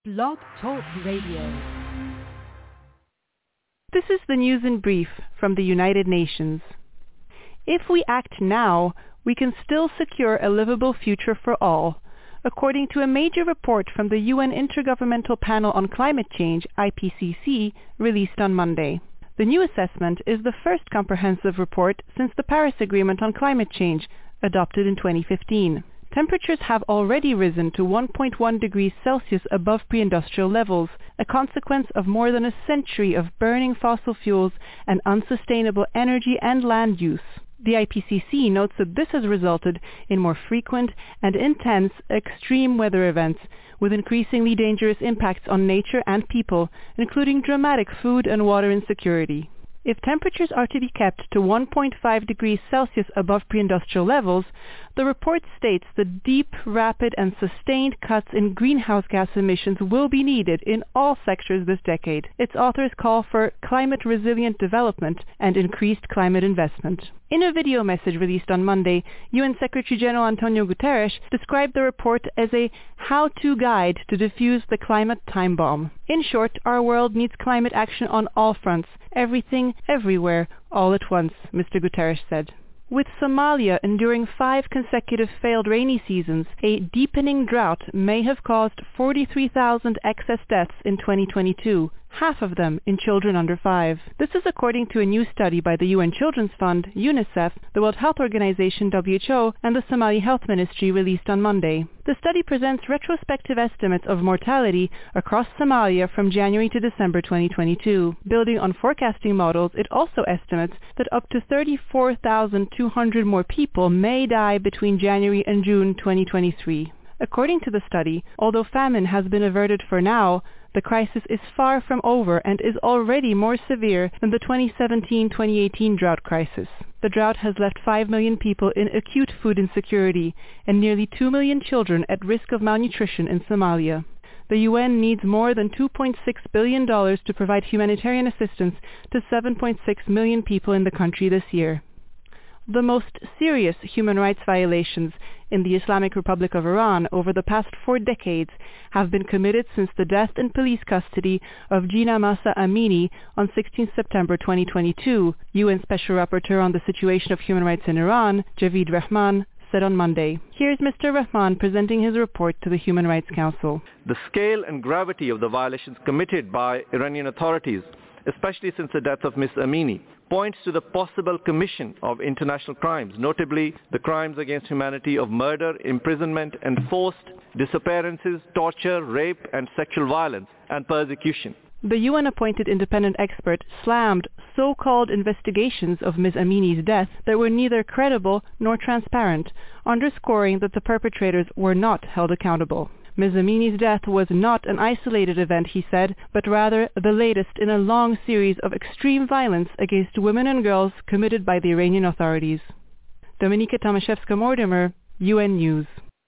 Blog Talk Radio. This is the news in brief from the United Nations. If we act now, we can still secure a livable future for all, according to a major report from the UN Intergovernmental Panel on Climate Change, IPCC, released on Monday. The new assessment is the first comprehensive report since the Paris Agreement on Climate Change, adopted in 2015. Temperatures have already risen to 1.1 degrees Celsius above pre-industrial levels, a consequence of more than a century of burning fossil fuels and unsustainable energy and land use. The IPCC notes that this has resulted in more frequent and intense extreme weather events, with increasingly dangerous impacts on nature and people, including dramatic food and water insecurity. If temperatures are to be kept to 1.5 degrees Celsius above pre-industrial levels, the report states that deep, rapid and sustained cuts in greenhouse gas emissions will be needed in all sectors this decade. Its authors call for climate-resilient development and increased climate investment. In a video message released on Monday, UN Secretary-General Antonio Guterres described the report as a how-to guide to defuse the climate time bomb. In short, our world needs climate action on all fronts, everything, everywhere, all at once, Mr. Guterres said. With Somalia enduring 5 consecutive failed rainy seasons, a deepening drought may have caused 43,000 excess deaths in 2022, half of them in children under 5. This is according to a new study by the UN Children's Fund, UNICEF, the World Health Organization WHO, and the Somali Health Ministry released on Monday. The study presents retrospective estimates of mortality across Somalia from January to December 2022. Building on forecasting models, it also estimates that up to 34,200 more people may die between January and June 2023. According to the study, although famine has been averted for now, the crisis is far from over and is already more severe than the 2017-2018 drought crisis. The drought has left 5 million people in acute food insecurity and nearly 2 million children at risk of malnutrition in Somalia. The UN needs more than $2.6 billion to provide humanitarian assistance to 7.6 million people in the country this year. The most serious human rights violations in the Islamic Republic of Iran over the past 4 decades have been committed since the death in police custody of Gina Mahsa Amini on 16 September 2022, UN Special Rapporteur on the situation of human rights in Iran, Javid Rahman, said on Monday. Here's Mr. Rahman presenting his report to the Human Rights Council. The scale and gravity of the violations committed by Iranian authorities, especially since the death of Ms. Amini, points to the possible commission of international crimes, notably the crimes against humanity of murder, imprisonment, enforced disappearances, torture, rape, and sexual violence, and persecution. The UN-appointed independent expert slammed so-called investigations of Ms. Amini's death that were neither credible nor transparent, underscoring that the perpetrators were not held accountable. Ms. Amini's death was not an isolated event, he said, but rather the latest in a long series of extreme violence against women and girls committed by the Iranian authorities. Dominika Tomaszewska-Mortimer, UN News.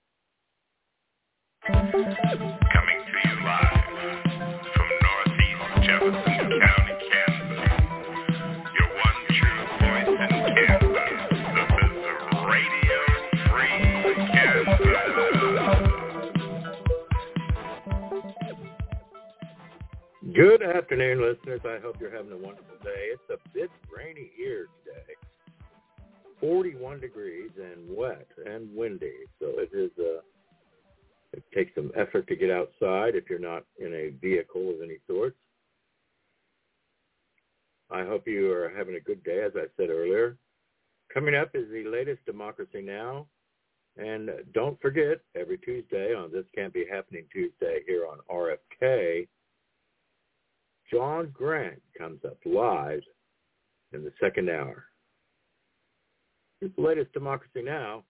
Coming to you live from Northeast Jefferson County, Kansas. Your one true voice in Kansas. This is Radio Free Kansas. Good afternoon, listeners. I hope you're having a wonderful day. It's a bit rainy here today. 41 degrees and wet and windy. So it takes some effort to get outside if you're not in a vehicle of any sort. I hope you are having a good day, as I said earlier. Coming up is the latest Democracy Now! And don't forget, every Tuesday on This Can't Be Happening Tuesday here on RFK, John Grant comes up live in the second hour. Here's the latest Democracy Now!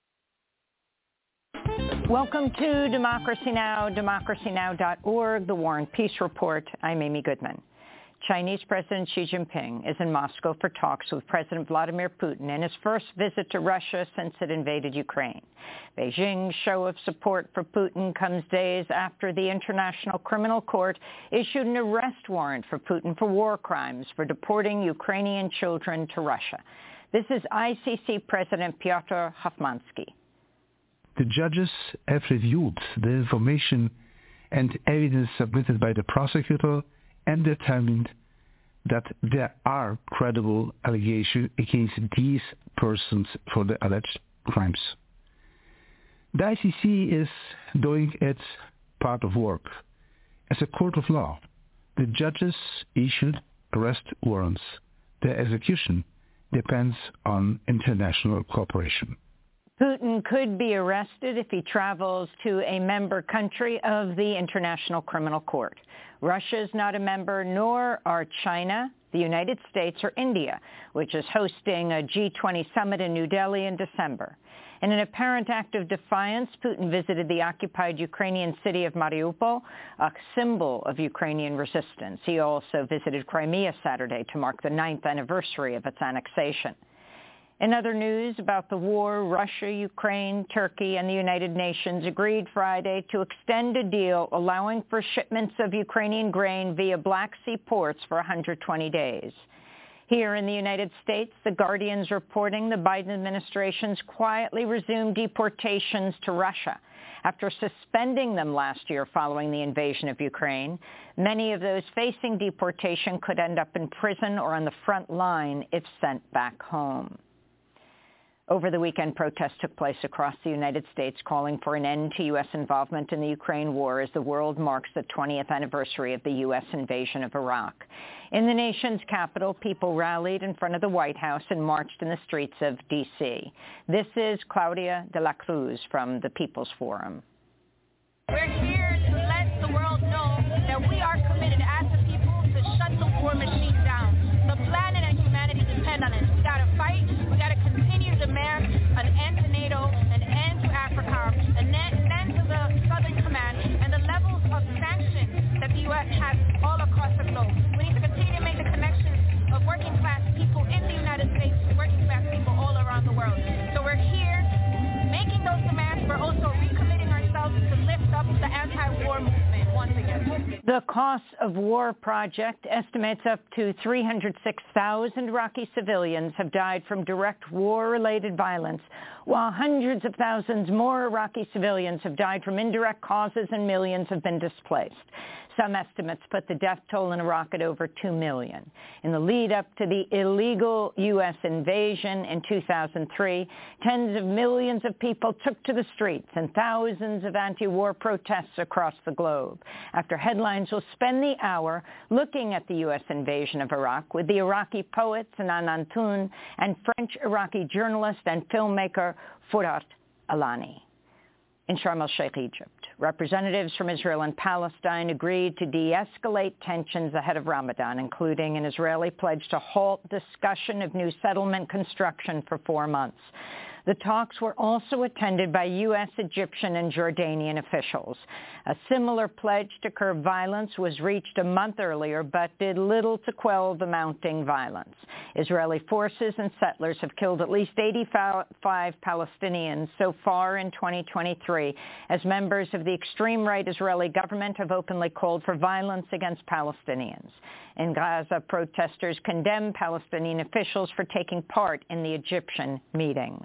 Welcome to Democracy Now!, democracynow.org, the War and Peace Report. I'm Amy Goodman. Chinese President Xi Jinping is in Moscow for talks with President Vladimir Putin in his first visit to Russia since it invaded Ukraine. Beijing's show of support for Putin comes days after the International Criminal Court issued an arrest warrant for Putin for war crimes for deporting Ukrainian children to Russia. This is ICC President Piotr Hofmansky. The judges have reviewed the information and evidence submitted by the prosecutor, and determined that there are credible allegations against these persons for the alleged crimes. The ICC is doing its part of work. As a court of law, the judges issued arrest warrants. Their execution depends on international cooperation. Putin could be arrested if he travels to a member country of the International Criminal Court. Russia is not a member, nor are China, the United States, or India, which is hosting a G20 summit in New Delhi in December. In an apparent act of defiance, Putin visited the occupied Ukrainian city of Mariupol, a symbol of Ukrainian resistance. He also visited Crimea Saturday to mark the 9th anniversary of its annexation. In other news about the war, Russia, Ukraine, Turkey, and the United Nations agreed Friday to extend a deal allowing for shipments of Ukrainian grain via Black Sea ports for 120 days. Here in the United States, The Guardian's reporting the Biden administration's quietly resumed deportations to Russia. After suspending them last year following the invasion of Ukraine, many of those facing deportation could end up in prison or on the front line if sent back home. Over the weekend, protests took place across the United States calling for an end to U.S. involvement in the Ukraine war as the world marks the 20th anniversary of the U.S. invasion of Iraq. In the nation's capital, people rallied in front of the White House and marched in the streets of D.C. This is Claudia de la Cruz from the People's Forum. We're here to let the world know that we are committed as a people to shut the war machine down. The planet and humanity depend on it. We got to fight. We got to continue to demand an end to NATO, an end to Africa, an end to the Southern Command, and the levels of sanctions that the U.S. has all across the globe. We need to continue to make the connections of working class people in the United States to working class people all around the world. So we're here making those demands. We're also recommitting ourselves to lift up the anti-war movement once again. The Cost of War Project estimates up to 306,000 Iraqi civilians have died from direct war-related violence, while hundreds of thousands more Iraqi civilians have died from indirect causes and millions have been displaced. Some estimates put the death toll in Iraq at over 2 million. In the lead up to the illegal U.S. invasion in 2003, tens of millions of people took to the streets and thousands of anti-war protests across the globe. After Headlines will spend the hour looking at the U.S. invasion of Iraq with the Iraqi poet Sinan Antoun and French-Iraqi journalist and filmmaker Fouad Alani. In Sharm el-Sheikh, Egypt, representatives from Israel and Palestine agreed to de-escalate tensions ahead of Ramadan, including an Israeli pledge to halt discussion of new settlement construction for 4 months. The talks were also attended by U.S., Egyptian, and Jordanian officials. A similar pledge to curb violence was reached a month earlier, but did little to quell the mounting violence. Israeli forces and settlers have killed at least 85 Palestinians so far in 2023, as members of the extreme right Israeli government have openly called for violence against Palestinians. In Gaza, protesters condemn Palestinian officials for taking part in the Egyptian meetings.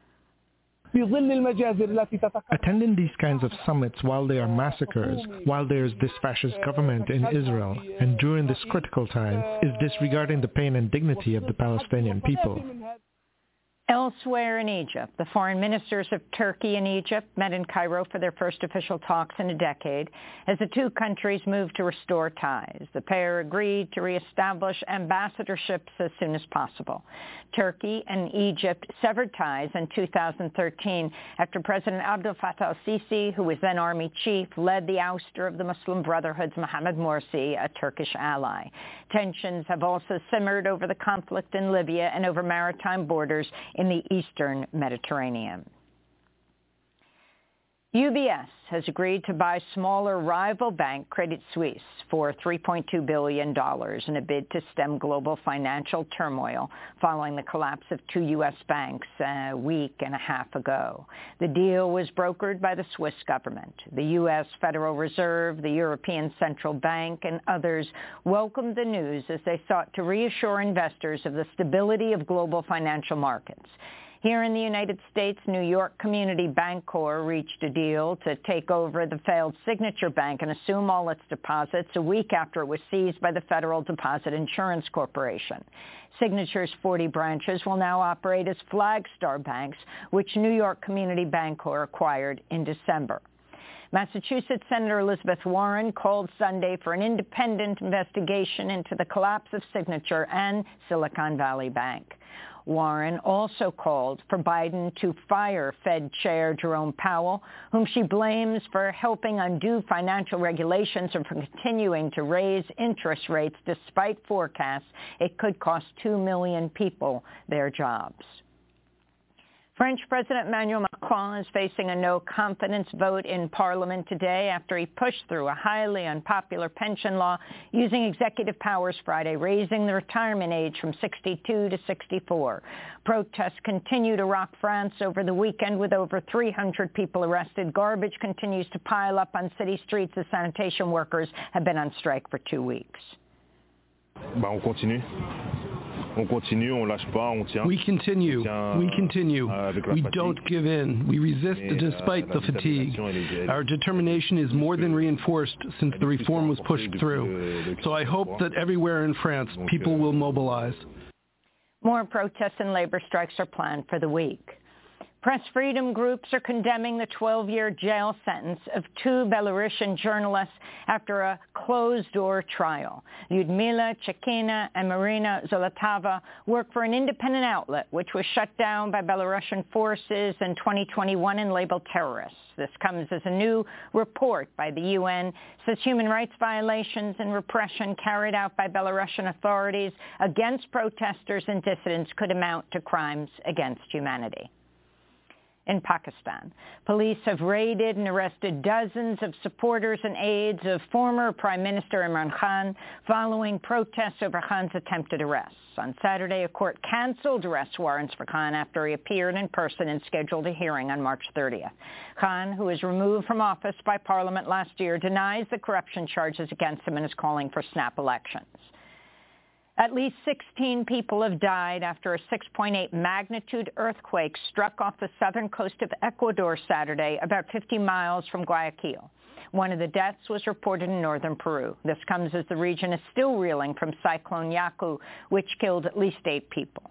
Attending these kinds of summits while there are massacres, while there is this fascist government in Israel, and during this critical time, is disregarding the pain and dignity of the Palestinian people. Elsewhere in Egypt, the foreign ministers of Turkey and Egypt met in Cairo for their first official talks in a decade as the two countries moved to restore ties. The pair agreed to reestablish ambassadorships as soon as possible. Turkey and Egypt severed ties in 2013 after President Abdel Fattah al-Sisi, who was then army chief, led the ouster of the Muslim Brotherhood's Mohamed Morsi, a Turkish ally. Tensions have also simmered over the conflict in Libya and over maritime borders in the eastern Mediterranean. UBS has agreed to buy smaller rival bank Credit Suisse for $3.2 billion in a bid to stem global financial turmoil following the collapse of two U.S. banks a week and a half ago. The deal was brokered by the Swiss government. The U.S. Federal Reserve, the European Central Bank, and others welcomed the news as they sought to reassure investors of the stability of global financial markets. Here in the United States, New York Community Bancorp reached a deal to take over the failed Signature Bank and assume all its deposits a week after it was seized by the Federal Deposit Insurance Corporation. Signature's 40 branches will now operate as Flagstar banks, which New York Community Bancorp acquired in December. Massachusetts Senator Elizabeth Warren called Sunday for an independent investigation into the collapse of Signature and Silicon Valley Bank. Warren also called for Biden to fire Fed Chair Jerome Powell, whom she blames for helping undo financial regulations and for continuing to raise interest rates despite forecasts it could cost 2 million people their jobs. French President Emmanuel Macron is facing a no-confidence vote in Parliament today after he pushed through a highly unpopular pension law using executive powers Friday, raising the retirement age from 62 to 64. Protests continue to rock France over the weekend with over 300 people arrested. Garbage continues to pile up on city streets as sanitation workers have been on strike for 2 weeks. On continue. We continue. We don't give in. We resist despite the fatigue. Our determination is more than reinforced since the reform was pushed through. So I hope that everywhere in France, people will mobilize. More protests and labor strikes are planned for the week. Press freedom groups are condemning the 12-year jail sentence of 2 Belarusian journalists after a closed-door trial. Lyudmila Chekina and Marina Zolotava work for an independent outlet, which was shut down by Belarusian forces in 2021 and labeled terrorists. This comes as a new report by the UN says human rights violations and repression carried out by Belarusian authorities against protesters and dissidents could amount to crimes against humanity. In Pakistan, police have raided and arrested dozens of supporters and aides of former Prime Minister Imran Khan following protests over Khan's attempted arrests. On Saturday, a court canceled arrest warrants for Khan after he appeared in person and scheduled a hearing on March 30th. Khan, who was removed from office by Parliament last year, denies the corruption charges against him and is calling for snap elections. At least 16 people have died after a 6.8 magnitude earthquake struck off the southern coast of Ecuador Saturday, about 50 miles from Guayaquil. One of the deaths was reported in northern Peru. This comes as the region is still reeling from Cyclone Yaku, which killed at least 8 people.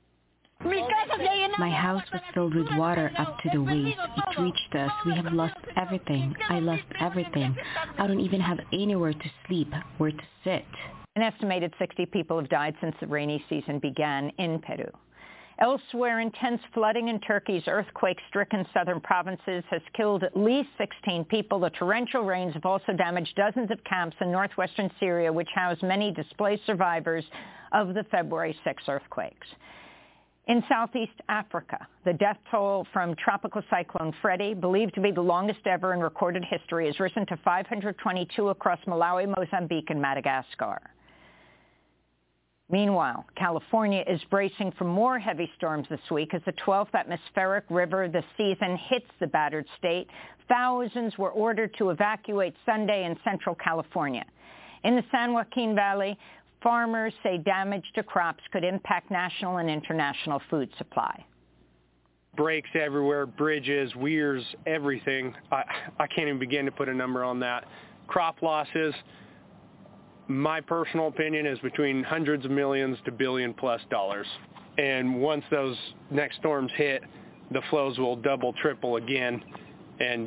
My house was filled with water up to the waist. It reached us. We have lost everything. I lost everything. I don't even have anywhere to sleep, where to sit. An estimated 60 people have died since the rainy season began in Peru. Elsewhere, intense flooding in Turkey's earthquake-stricken southern provinces has killed at least 16 people. The torrential rains have also damaged dozens of camps in northwestern Syria, which house many displaced survivors of the February 6 earthquakes. In Southeast Africa, the death toll from Tropical Cyclone Freddy, believed to be the longest ever in recorded history, has risen to 522 across Malawi, Mozambique, and Madagascar. Meanwhile, California is bracing for more heavy storms this week as the 12th atmospheric river this season hits the battered state. Thousands were ordered to evacuate Sunday in central California. In the San Joaquin Valley, farmers say damage to crops could impact national and international food supply. Breaks everywhere, bridges, weirs, everything. I can't even begin to put a number on that. Crop losses, my personal opinion, is between hundreds of millions to $1 billion+ dollars. And once those next storms hit, the flows will double, triple again, and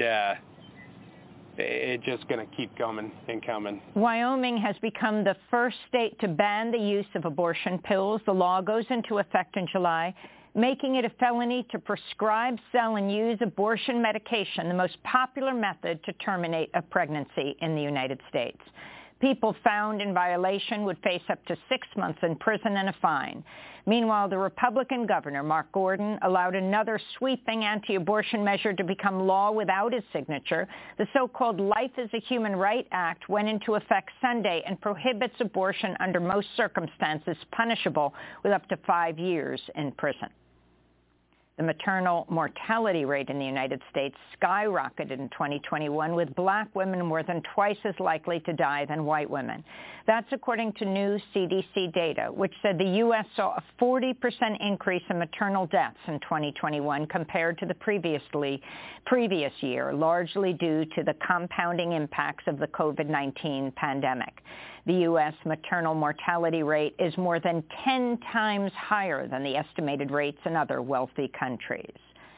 it's just going to keep coming and coming. Wyoming has become the first state to ban the use of abortion pills. The law goes into effect in July, making it a felony to prescribe, sell, and use abortion medication, the most popular method to terminate a pregnancy in the United States. People found in violation would face up to 6 months in prison and a fine. Meanwhile, the Republican governor, Mark Gordon, allowed another sweeping anti-abortion measure to become law without his signature. The so-called Life is a Human Right Act went into effect Sunday and prohibits abortion under most circumstances, punishable with up to 5 years in prison. The maternal mortality rate in the United States skyrocketed in 2021, with black women more than twice as likely to die than white women. That's according to new CDC data, which said the U.S. saw a 40% increase in maternal deaths in 2021 compared to the previous year, largely due to the compounding impacts of the COVID-19 pandemic. The U.S. maternal mortality rate is more than 10 times higher than the estimated rates in other wealthy countries.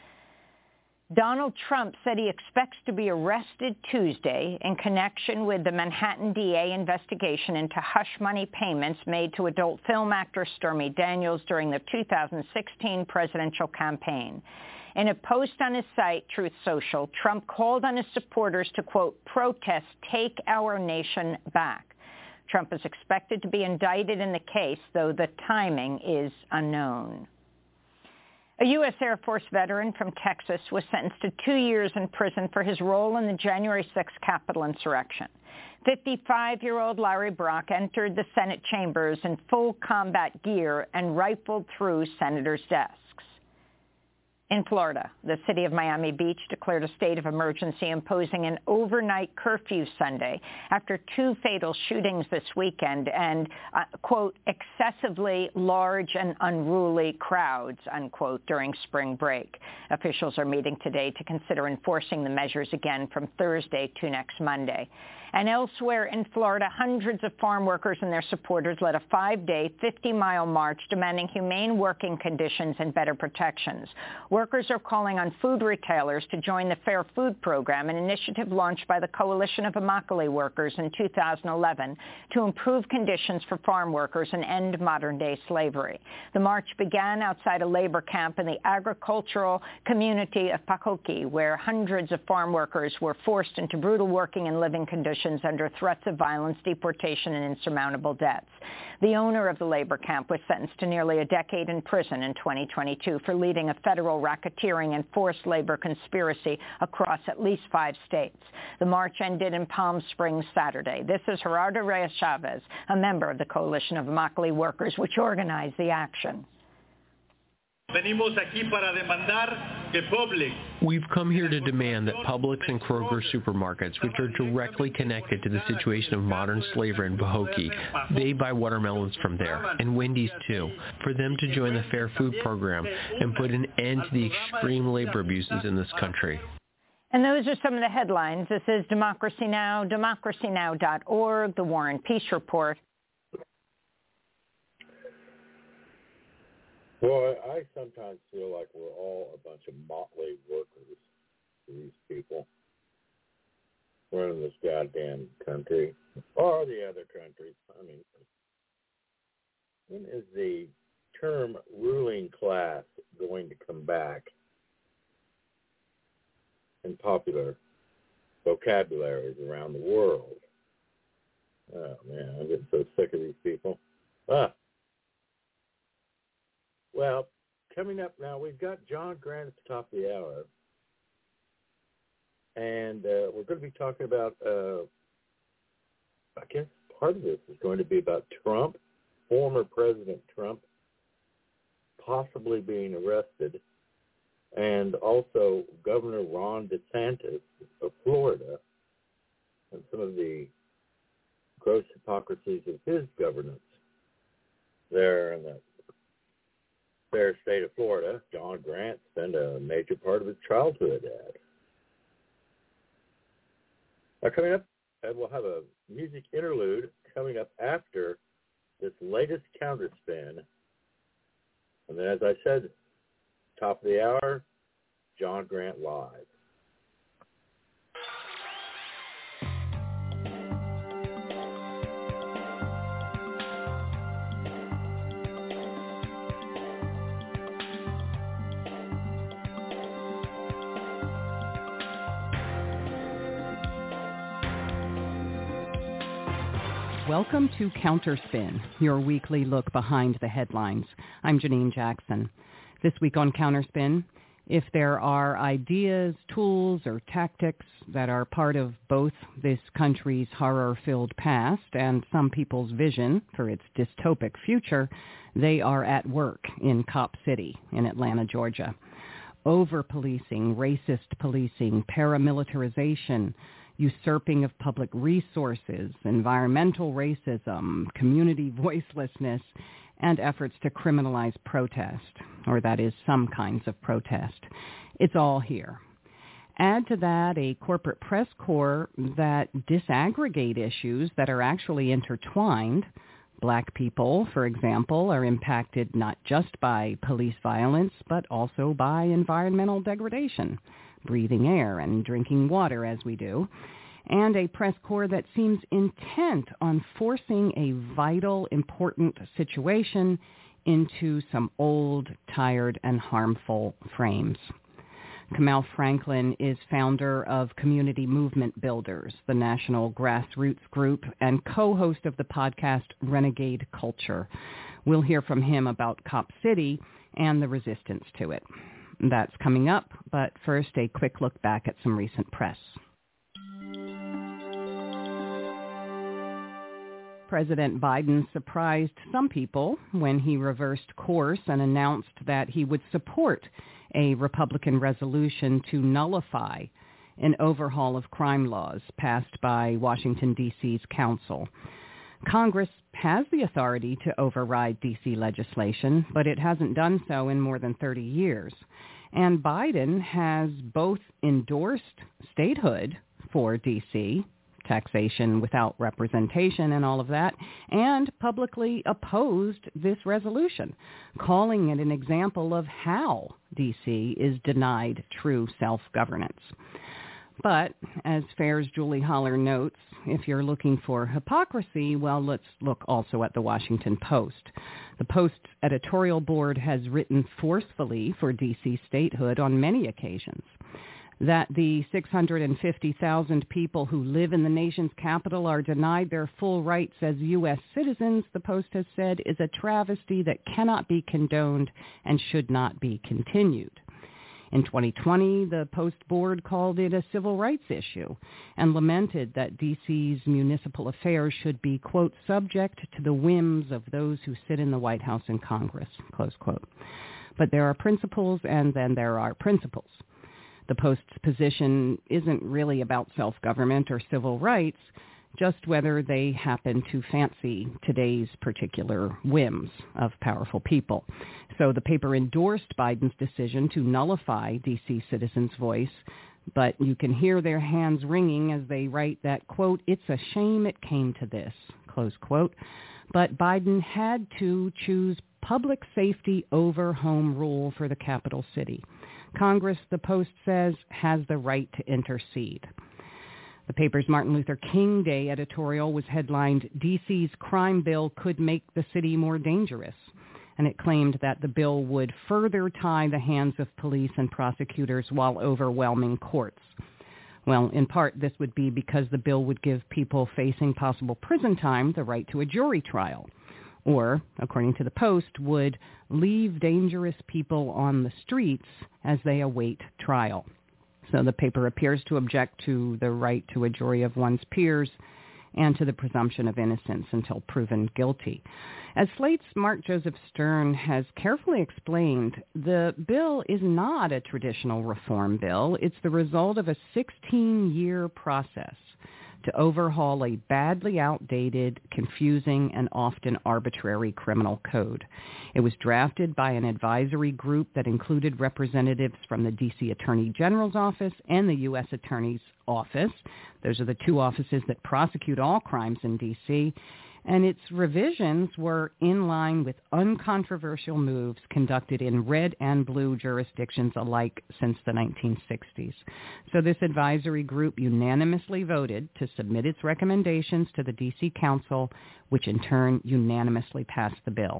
Donald Trump said he expects to be arrested Tuesday in connection with the Manhattan DA investigation into hush money payments made to adult film actor Stormy Daniels during the 2016 presidential campaign. In a post on his site, Truth Social, Trump called on his supporters to, quote, protest, take our nation back. Trump is expected to be indicted in the case, though the timing is unknown. A U.S. Air Force veteran from Texas was sentenced to 2 years in prison for his role in the January 6th Capitol insurrection. 55-year-old Larry Brock entered the Senate chambers in full combat gear and rifled through senators' desks. In Florida, the city of Miami Beach declared a state of emergency, imposing an overnight curfew Sunday after 2 fatal shootings this weekend and, quote, excessively large and unruly crowds, unquote, during spring break. Officials are meeting today to consider enforcing the measures again from Thursday to next Monday. And elsewhere in Florida, hundreds of farm workers and their supporters led a 5-day, 50-mile march demanding humane working conditions and better protections. Workers are calling on food retailers to join the Fair Food Program, an initiative launched by the Coalition of Immokalee Workers in 2011 to improve conditions for farm workers and end modern-day slavery. The march began outside a labor camp in the agricultural community of Pahokee, where hundreds of farm workers were forced into brutal working and living conditions under threats of violence, deportation, and insurmountable debts. The owner of the labor camp was sentenced to nearly a decade in prison in 2022 for leading a federal racketeering and forced labor conspiracy across at least 5 states. The march ended in Palm Springs Saturday. This is Gerardo Reyes Chavez, a member of the Coalition of Immokalee Workers, which organized the action. We've come here to demand that Publix and Kroger supermarkets, which are directly connected to the situation of modern slavery in Pahokee, they buy watermelons from there, and Wendy's too, for them to join the Fair Food Program and put an end to the extreme labor abuses in this country. And those are some of the headlines. This is Democracy Now!, democracynow.org, The War and Peace Report. Boy, I sometimes feel like we're all a bunch of motley workers for these people running this goddamn country, or the other countries. I mean, when is the term ruling class going to come back in popular vocabularies around the world? Oh, man, I'm getting so sick of these people. Well, coming up now, we've got John Grant at the top of the hour, and we're going to be talking about, I guess part of this is going to be about Trump, former President Trump, possibly being arrested, and also Governor Ron DeSantis of Florida, and some of the gross hypocrisies of his governance there in the fair state of Florida. John Grant spent a major part of his childhood at. Now, coming up, and we'll have a music interlude coming up after this latest counterspin. And then, as I said, top of the hour, John Grant Live. Welcome to Counterspin, your weekly look behind the headlines. I'm Janine Jackson. This week on Counterspin, if there are ideas, tools, or tactics that are part of both this country's horror-filled past and some people's vision for its dystopic future, they are at work in Cop City in Atlanta, Georgia. over-policing, racist policing, paramilitarization, usurping of public resources, environmental racism, community voicelessness, and efforts to criminalize protest, or that is, some kinds of protest. It's all here. Add to that a corporate press corps that disaggregate issues that are actually intertwined. Black people, for example, are impacted not just by police violence, but also by environmental degradation, breathing air and drinking water as we do, and a press corps that seems intent on forcing a vital, important situation into some old, tired, and harmful frames. Kamal Franklin is founder of Community Movement Builders, the national grassroots group, and co-host of the podcast Renegade Culture. We'll hear from him about Cop City and the resistance to it. That's coming up, but first a quick look back at some recent press. President Biden surprised some people when he reversed course and announced that he would support a Republican resolution to nullify an overhaul of crime laws passed by Washington, D.C.'s council. Congress has the authority to override D.C. legislation, but it hasn't done so in more than 30 years. And Biden has both endorsed statehood for D.C., taxation without representation and all of that, and publicly opposed this resolution, calling it an example of how D.C. is denied true self-governance. But, as Fair's Julie Holler notes, if you're looking for hypocrisy, well, let's look also at the Washington Post. The Post's editorial board has written forcefully for D.C. statehood on many occasions. That the 650,000 people who live in the nation's capital are denied their full rights as U.S. citizens, the Post has said, is a travesty that cannot be condoned and should not be continued. In 2020, the Post board called it a civil rights issue and lamented that D.C.'s municipal affairs should be, quote, subject to the whims of those who sit in the White House and Congress, close quote. But there are principles and then there are principles. The Post's position isn't really about self-government or civil rights, just whether they happen to fancy today's particular whims of powerful people. So the paper endorsed Biden's decision to nullify D.C. citizens' voice, but you can hear their hands wringing as they write that, quote, it's a shame it came to this, close quote. But Biden had to choose public safety over home rule for the capital city. Congress, the Post says, has the right to intercede. The paper's Martin Luther King Day editorial was headlined, D.C.'s crime bill could make the city more dangerous. And it claimed that the bill would further tie the hands of police and prosecutors while overwhelming courts. Well, in part, this would be because the bill would give people facing possible prison time the right to a jury trial. Or, according to the Post, would leave dangerous people on the streets as they await trial. So the paper appears to object to the right to a jury of one's peers and to the presumption of innocence until proven guilty. As Slate's Mark Joseph Stern has carefully explained, the bill is not a traditional reform bill. It's the result of a 16-year process to overhaul a badly outdated, confusing, and often arbitrary criminal code. It was drafted by an advisory group that included representatives from the D.C. Attorney General's office and the U.S. Attorney's office. Those are the two offices that prosecute all crimes in D.C., and its revisions were in line with uncontroversial moves conducted in red and blue jurisdictions alike since the 1960s. So this advisory group unanimously voted to submit its recommendations to the D.C. Council, which in turn unanimously passed the bill.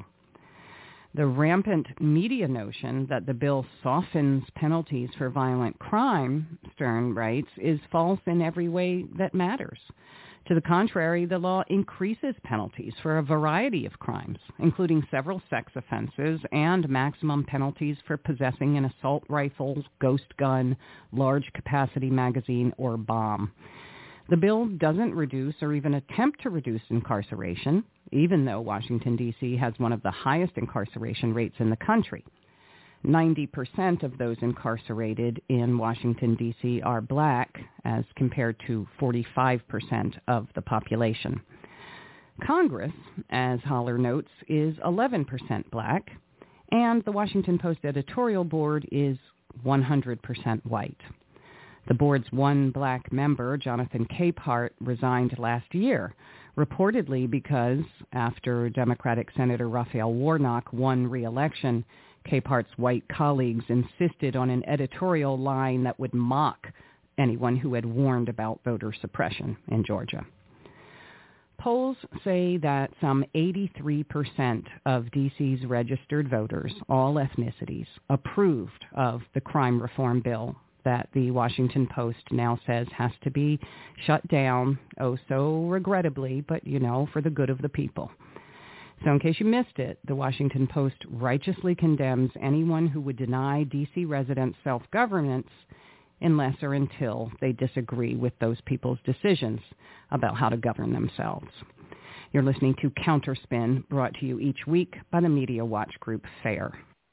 The rampant media notion that the bill softens penalties for violent crime, Stern writes, is false in every way that matters. To the contrary, the law increases penalties for a variety of crimes, including several sex offenses and maximum penalties for possessing an assault rifle, ghost gun, large capacity magazine, or bomb. The bill doesn't reduce or even attempt to reduce incarceration, even though Washington, D.C. has one of the highest incarceration rates in the country. 90% of those incarcerated in Washington, D.C. are black, as compared to 45% of the population. Congress, as Holler notes, is 11% black, and the Washington Post editorial board is 100% white. The board's one black member, Jonathan Capehart, resigned last year, reportedly because after Democratic Senator Raphael Warnock won re-election, Capehart's white colleagues insisted on an editorial line that would mock anyone who had warned about voter suppression in Georgia. Polls say that some 83% of D.C.'s registered voters, all ethnicities, approved of the crime reform bill that the Washington Post now says has to be shut down, oh so regrettably, but, for the good of the people. So in case you missed it, the Washington Post righteously condemns anyone who would deny D.C. residents self-governance unless or until they disagree with those people's decisions about how to govern themselves. You're listening to Counterspin, brought to you each week by the Media Watch Group FAIR.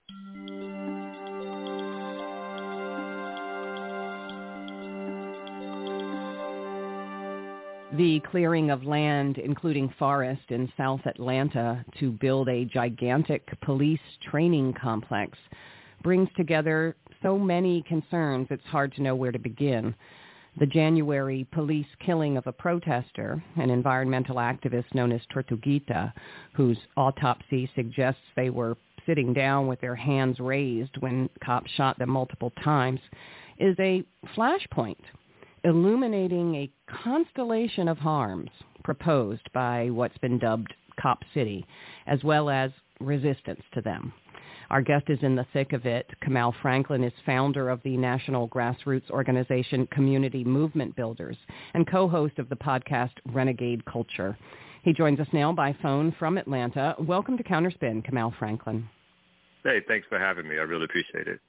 The clearing of land, including forest in South Atlanta, to build a gigantic police training complex brings together so many concerns it's hard to know where to begin. The January police killing of a protester, an environmental activist known as Tortuguita, whose autopsy suggests they were sitting down with their hands raised when cops shot them multiple times, is a flashpoint illuminating a constellation of harms proposed by what's been dubbed Cop City, as well as resistance to them. Our guest is in the thick of it. Kamau Franklin is founder of the national grassroots organization Community Movement Builders and co-host of the podcast Renegade Culture. He joins us now by phone from Atlanta. Welcome to Counterspin, Kamau Franklin. Hey, thanks for having me. I really appreciate it.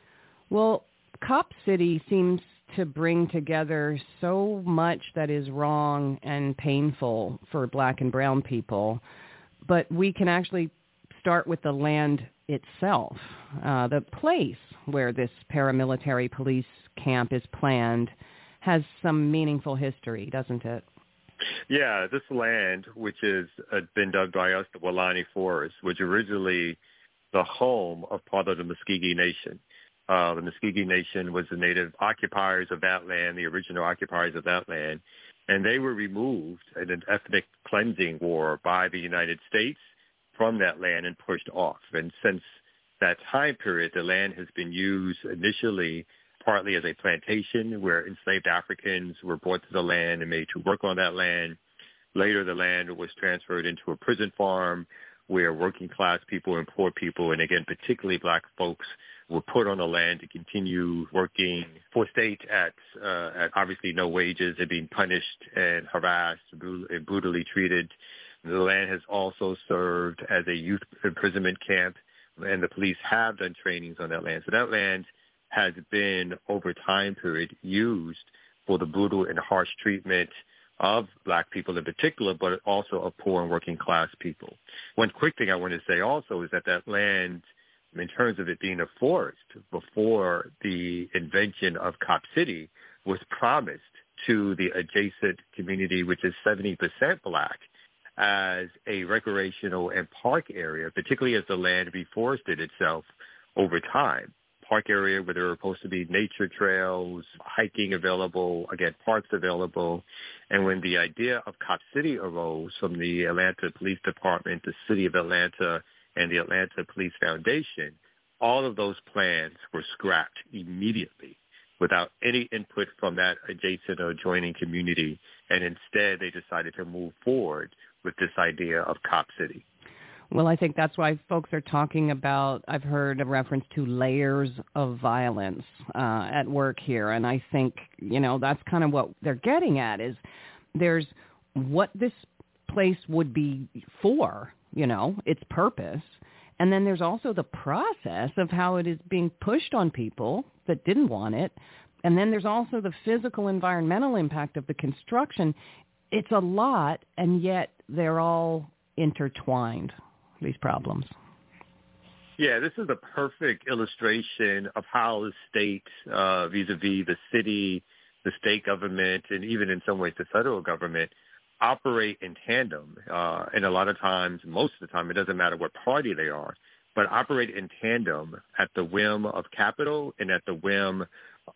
Well, Cop City seems to bring together so much that is wrong and painful for black and brown people, but we can actually start with the land itself. The place where this paramilitary police camp is planned has some meaningful history, doesn't it? Yeah, this land, which has been dubbed by us the Weelaunee Forest, was originally the home of part of the Muscogee Nation. The Muscogee Nation was the native occupiers of that land, the original occupiers of that land, and they were removed in an ethnic cleansing war by the United States from that land and pushed off. And since that time period, the land has been used initially partly as a plantation where enslaved Africans were brought to the land and made to work on that land. Later, the land was transferred into a prison farm where working class people and poor people, and again, particularly black folks, were put on the land to continue working for state at obviously no wages and being punished and harassed and brutally treated. The land has also served as a youth imprisonment camp, and the police have done trainings on that land. So that land has been, over time period, used for the brutal and harsh treatment of black people in particular, but also of poor and working class people. One quick thing I want to say also is that land, in terms of it being a forest, before the invention of Cop City, was promised to the adjacent community, which is 70% black, as a recreational and park area, particularly as the land reforested itself over time. Park area where there were supposed to be nature trails, hiking available, again, parks available. And when the idea of Cop City arose from the Atlanta Police Department, the City of Atlanta, and the Atlanta Police Foundation, all of those plans were scrapped immediately without any input from that adjacent or adjoining community. And instead, they decided to move forward with this idea of Cop City. Well, I think that's why folks are talking about, I've heard a reference to layers of violence at work here. And I think, that's kind of what they're getting at is there's what this place would be for, its purpose. And then there's also the process of how it is being pushed on people that didn't want it. And then there's also the physical environmental impact of the construction. It's a lot, and yet they're all intertwined, these problems. Yeah, this is a perfect illustration of how the state, vis-a-vis the city, the state government, and even in some ways the federal government, operate in tandem. And a lot of times, most of the time, it doesn't matter what party they are, but operate in tandem at the whim of capital and at the whim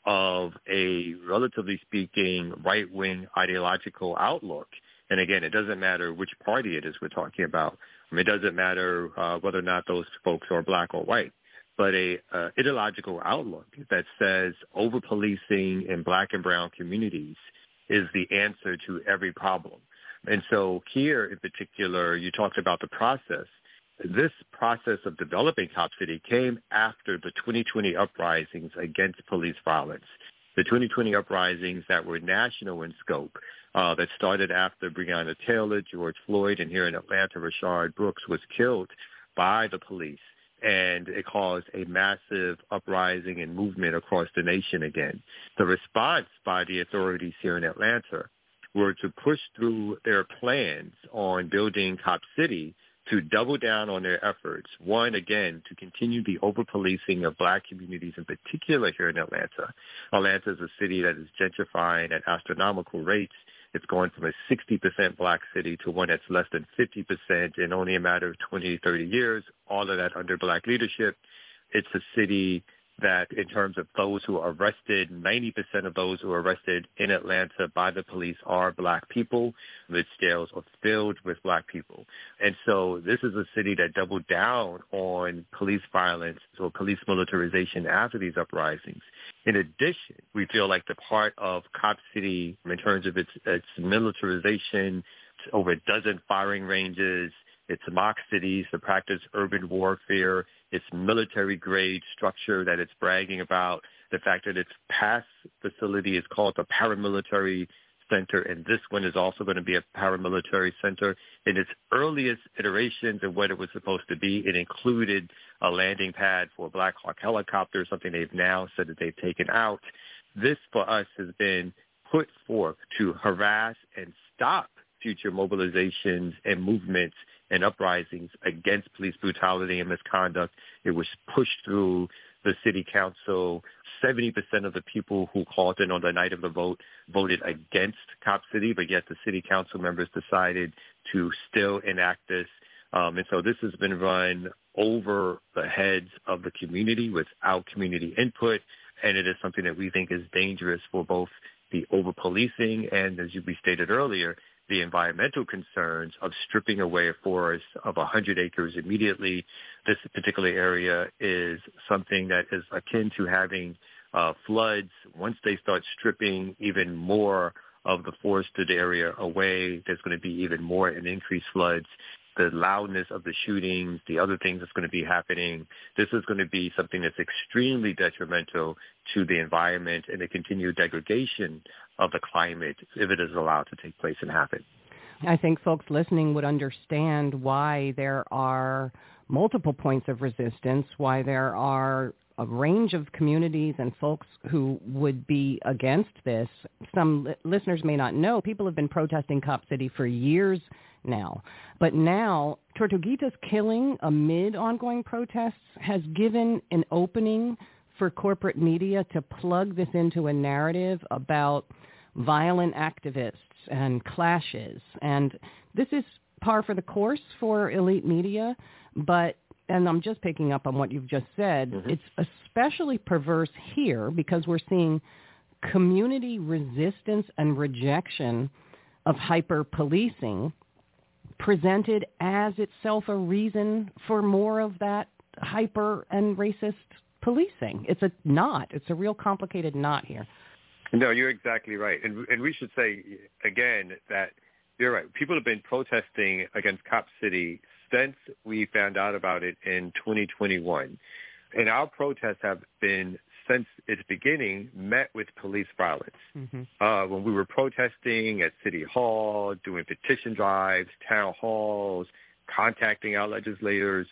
of a, relatively speaking, right-wing ideological outlook. And again, it doesn't matter which party it is we're talking about. I mean, it doesn't matter whether or not those folks are black or white, but a ideological outlook that says over-policing in black and brown communities is the answer to every problem. And so here in particular, you talked about the process. This process of developing Cop City came after the 2020 uprisings against police violence. The 2020 uprisings that were national in scope, that started after Breonna Taylor, George Floyd, and here in Atlanta, Rayshard Brooks was killed by the police. And it caused a massive uprising and movement across the nation again. The response by the authorities here in Atlanta were to push through their plans on building Cop City to double down on their efforts. One, again, to continue the over-policing of black communities, in particular here in Atlanta. Atlanta is a city that is gentrifying at astronomical rates. It's going from a 60% black city to one that's less than 50% in only a matter of 20, 30 years, all of that under black leadership. It's a city that in terms of those who are arrested, 90% of those who are arrested in Atlanta by the police are black people. Its jails are filled with black people. And so this is a city that doubled down on police violence or police militarization after these uprisings. In addition, we feel like the part of Cop City in terms of its militarization, over a dozen firing ranges, its mock cities to practice urban warfare, its military-grade structure that it's bragging about, the fact that its past facility is called the paramilitary center, and this one is also going to be a paramilitary center. In its earliest iterations of what it was supposed to be, it included a landing pad for a Black Hawk helicopter, something they've now said that they've taken out. This, for us, has been put forth to harass and stop future mobilizations and movements and uprisings against police brutality and misconduct. It was pushed through the city council. 70% of the people who called in on the night of the vote voted against Cop City, but yet the city council members decided to still enact this. And so this has been run over the heads of the community without community input, and it is something that we think is dangerous for both the over-policing and, as we stated earlier, the environmental concerns of stripping away a forest of 100 acres immediately. This particular area is something that is akin to having floods. Once they start stripping even more of the forested area away, there's going to be even more and increased floods. The loudness of the shootings, the other things that's going to be happening, this is going to be something that's extremely detrimental to the environment and the continued degradation of the climate if it is allowed to take place and happen. I think folks listening would understand why there are multiple points of resistance, why there are a range of communities and folks who would be against this. Some listeners may not know, people have been protesting Cop City for years now. But now, Tortuguita's killing amid ongoing protests has given an opening for corporate media to plug this into a narrative about violent activists and clashes. And this is par for the course for elite media, but, and I'm just picking up on what you've just said, it's especially perverse here because we're seeing community resistance and rejection of hyper-policing presented as itself a reason for more of that hyper and racist policing. It's a knot. It's a real complicated knot here. No, you're exactly right. And we should say, again, that you're right. People have been protesting against Cop City since we found out about it in 2021. And our protests have been, since its beginning, met with police violence. When we were protesting at City Hall, doing petition drives, town halls, contacting our legislators,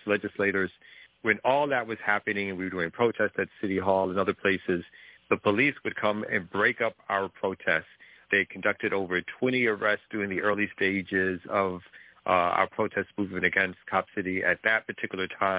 when all that was happening and we were doing protests at City Hall and other places, the police would come and break up our protests. They conducted over 20 arrests during the early stages of our protest movement against Cop City. At that particular time,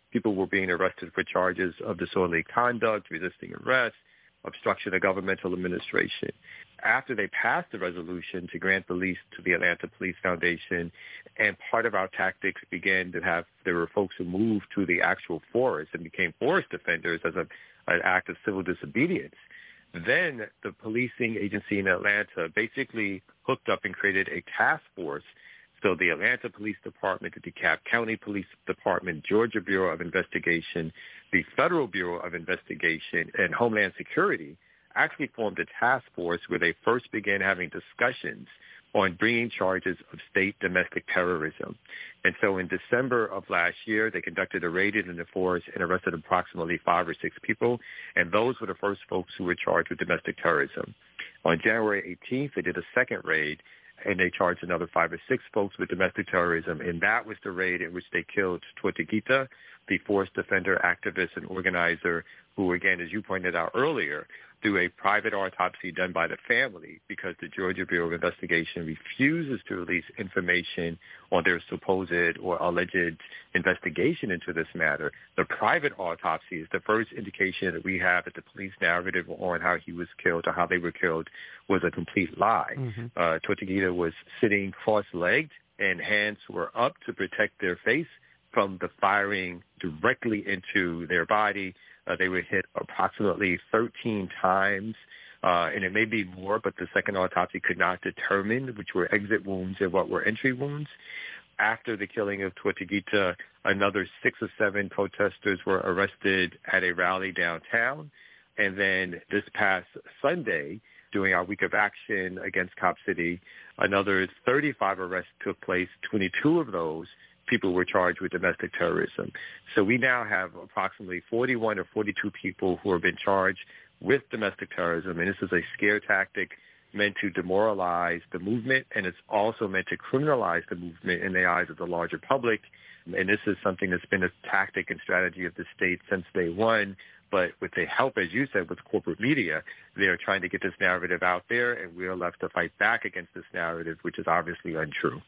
People were being arrested for charges of disorderly conduct, resisting arrest, obstruction of governmental administration. After they passed the resolution to grant the lease to the Atlanta Police Foundation, and part of our tactics began to have, there were folks who moved to the actual forest and became forest defenders as an act of civil disobedience. Then the policing agency in Atlanta basically hooked up and created a task force. So the Atlanta Police Department, the DeKalb County Police Department, Georgia Bureau of Investigation, the Federal Bureau of Investigation, and Homeland Security actually formed a task force where they first began having discussions on bringing charges of state domestic terrorism. And so in December of last year, they conducted a raid in the forest and arrested approximately 5 or 6 people, and those were the first folks who were charged with domestic terrorism. On January 18th, they did a second raid, and they charged another 5 or 6 folks with domestic terrorism, and that was the raid in which they killed Tortuguita, the forest defender, activist, and organizer who, again, as you pointed out earlier, through a private autopsy done by the family, because the Georgia Bureau of Investigation refuses to release information on their supposed or alleged investigation into this matter. The private autopsy is the first indication that we have that the police narrative on how he was killed or how they were killed was a complete lie. Tortuguita was sitting cross-legged and hands were up to protect their face from the firing directly into their body. They were hit approximately 13 times, and it may be more, but the second autopsy could not determine which were exit wounds and what were entry wounds. After the killing of Tortuguita, another 6 or 7 protesters were arrested at a rally downtown. And then this past Sunday, during our week of action against Cop City, another 35 arrests took place. 22 of those people were charged with domestic terrorism. So we now have approximately 41 or 42 people who have been charged with domestic terrorism, and this is a scare tactic meant to demoralize the movement, and it's also meant to criminalize the movement in the eyes of the larger public. And this is something that's been a tactic and strategy of the state since day one. But with the help, as you said, with corporate media, they are trying to get this narrative out there, and we are left to fight back against this narrative, which is obviously untrue.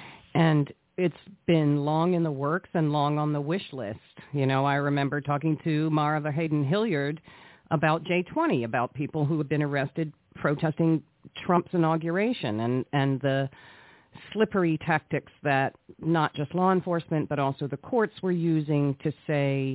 And it's been long in the works and long on the wish list. You know, I remember talking to Mara Verheyden Hilliard about J20, about people who have been arrested protesting Trump's inauguration, and the slippery tactics that not just law enforcement but also the courts were using to say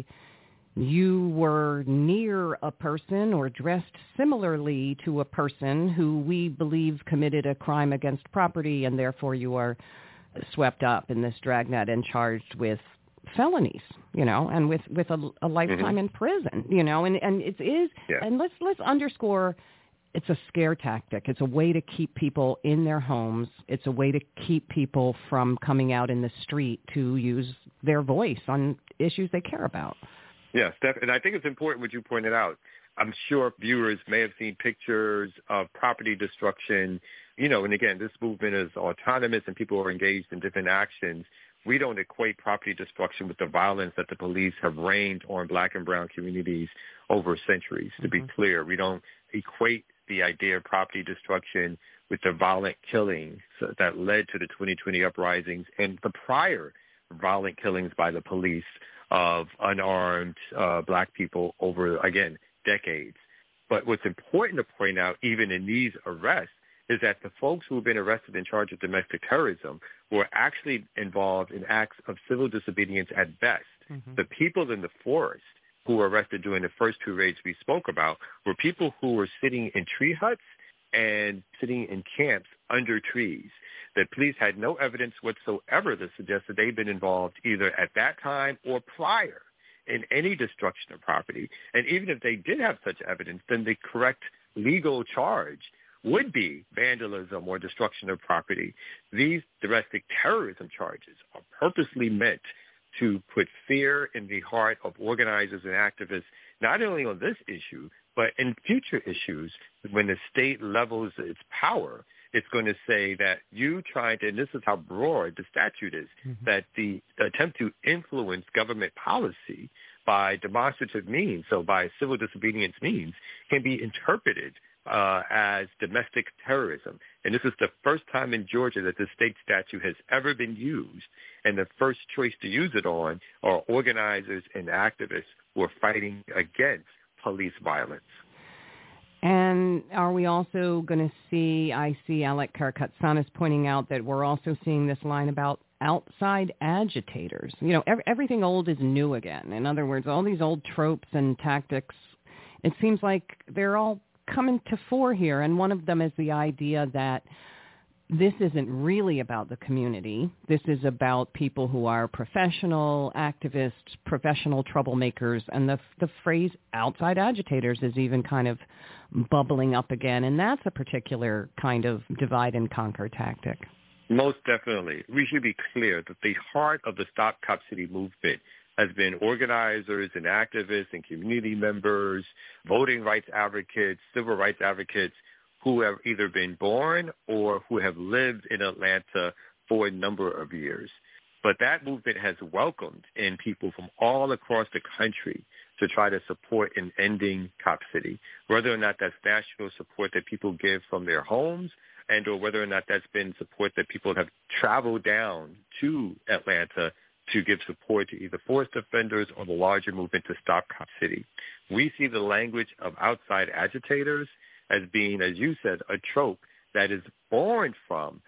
you were near a person or dressed similarly to a person who we believe committed a crime against property, and therefore you are swept up in this dragnet and charged with felonies, you know, and with a lifetime in prison, you know, and it is, and let's underscore, it's a scare tactic. It's a way to keep people in their homes. It's a way to keep people from coming out in the street to use their voice on issues they care about. Yeah, Steph, and I think it's important what you pointed out. I'm sure viewers may have seen pictures of property destruction, you know, and again, this movement is autonomous and people are engaged in different actions. We don't equate property destruction with the violence that the police have rained on black and brown communities over centuries, to be clear. We don't equate the idea of property destruction with the violent killings that led to the 2020 uprisings and the prior violent killings by the police of unarmed black people over, again, decades. But what's important to point out, even in these arrests, is that the folks who have been arrested and charged with domestic terrorism were actually involved in acts of civil disobedience at best. The people in the forest who were arrested during the first 2 raids we spoke about were people who were sitting in tree huts and sitting in camps under trees. The police had no evidence whatsoever that suggests that they'd been involved either at that time or prior in any destruction of property. And even if they did have such evidence, then the correct legal charge would be vandalism or destruction of property. These domestic terrorism charges are purposely meant to put fear in the heart of organizers and activists, not only on this issue, but in future issues. When the state levels its power, it's going to say that you trying to, and this is how broad the statute is, that the attempt to influence government policy by demonstrative means, so by civil disobedience means, can be interpreted as domestic terrorism. And this is the first time in Georgia that the state statute has ever been used. And the first choice to use it on are organizers and activists who are fighting against police violence. And are we also going to see, I see Alec Karakatsanis pointing out that we're also seeing this line about outside agitators. You know, everything old is new again. In other words, all these old tropes and tactics, it seems like they're all coming to fore here. And one of them is the idea that this isn't really about the community. This is about people who are professional activists, professional troublemakers, and the phrase outside agitators is even kind of bubbling up again, and that's a particular kind of divide and conquer tactic. Most definitely. We should be clear that the heart of the Stop Cop City movement has been organizers and activists and community members, voting rights advocates, civil rights advocates, who have either been born or who have lived in Atlanta for a number of years. But that movement has welcomed in people from all across the country to try to support in ending Cop City, whether or not that's national support that people give from their homes and or whether or not that's been support that people have traveled down to Atlanta to give support to either forced offenders or the larger movement to stop Cop City. We see the language of outside agitators as being, as you said, a trope that is born from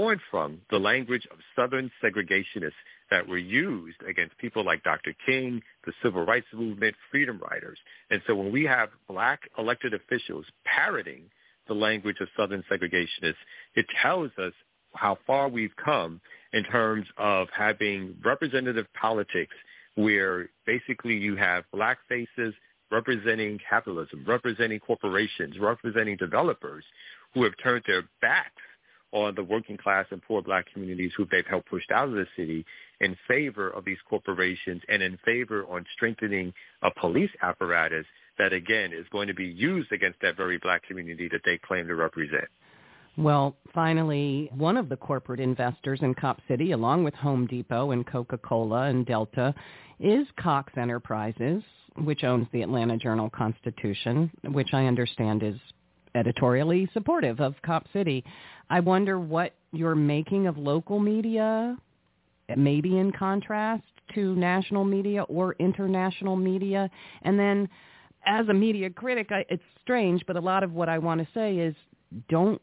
the language of Southern segregationists that were used against people like Dr. King, the Civil Rights Movement, freedom riders. And so when we have black elected officials parroting the language of Southern segregationists, it tells us how far we've come in terms of having representative politics where basically you have black faces representing capitalism, representing corporations, representing developers who have turned their backs on the working class and poor black communities who they've helped pushed out of the city in favor of these corporations and in favor on strengthening a police apparatus that, again, is going to be used against that very black community that they claim to represent. Well, finally, one of the corporate investors in Cop City, along with Home Depot and Coca-Cola and Delta, is Cox Enterprises, which owns the Atlanta Journal-Constitution, which I understand is editorially supportive of Cop City. I wonder what you're making of local media, maybe in contrast to national media or international media. And then as a media critic, it's strange, but a lot of what I want to say is don't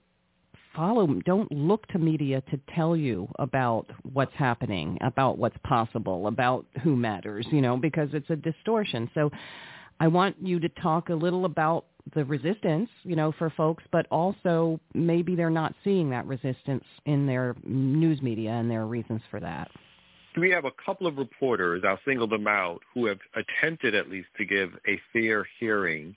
look to media to tell you about what's happening, about what's possible, about who matters, because it's a distortion. So I want you to talk a little about the resistance, for folks, but also maybe they're not seeing that resistance in their news media and there are reasons for that. We have a couple of reporters, I'll single them out, who have attempted at least to give a fair hearing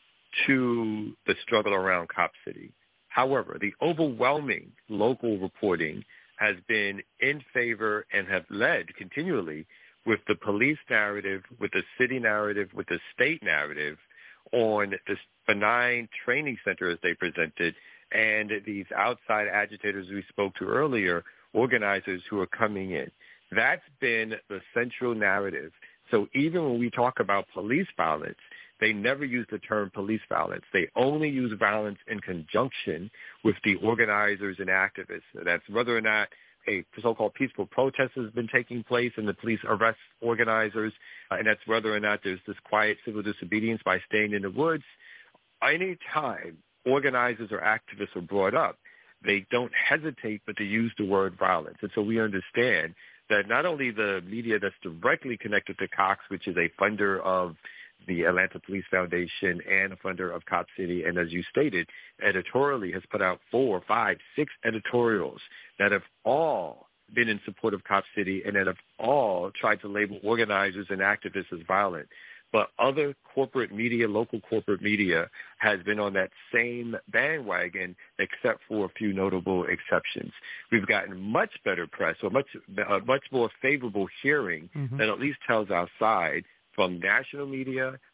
to the struggle around Cop City. However, the overwhelming local reporting has been in favor and have led continually with the police narrative, with the city narrative, with the state narrative on this benign training center as they presented and these outside agitators we spoke to earlier, organizers who are coming in. That's been the central narrative. So even when we talk about police violence, they never use the term police violence. They only use violence in conjunction with the organizers and activists. That's whether or not a so-called peaceful protest has been taking place and the police arrest organizers, and that's whether or not there's this quiet civil disobedience by staying in the woods. Any time organizers or activists are brought up, they don't hesitate but to use the word violence. And so we understand that not only the media that's directly connected to Cox, which is a funder of the Atlanta Police Foundation and a funder of Cop City, and as you stated, editorially has put out 4, 5, 6 editorials that have all been in support of Cop City and that have all tried to label organizers and activists as violent. But other corporate media, local corporate media, has been on that same bandwagon except for a few notable exceptions. We've gotten much better press, or much more favorable hearing that at least tells our side from national media,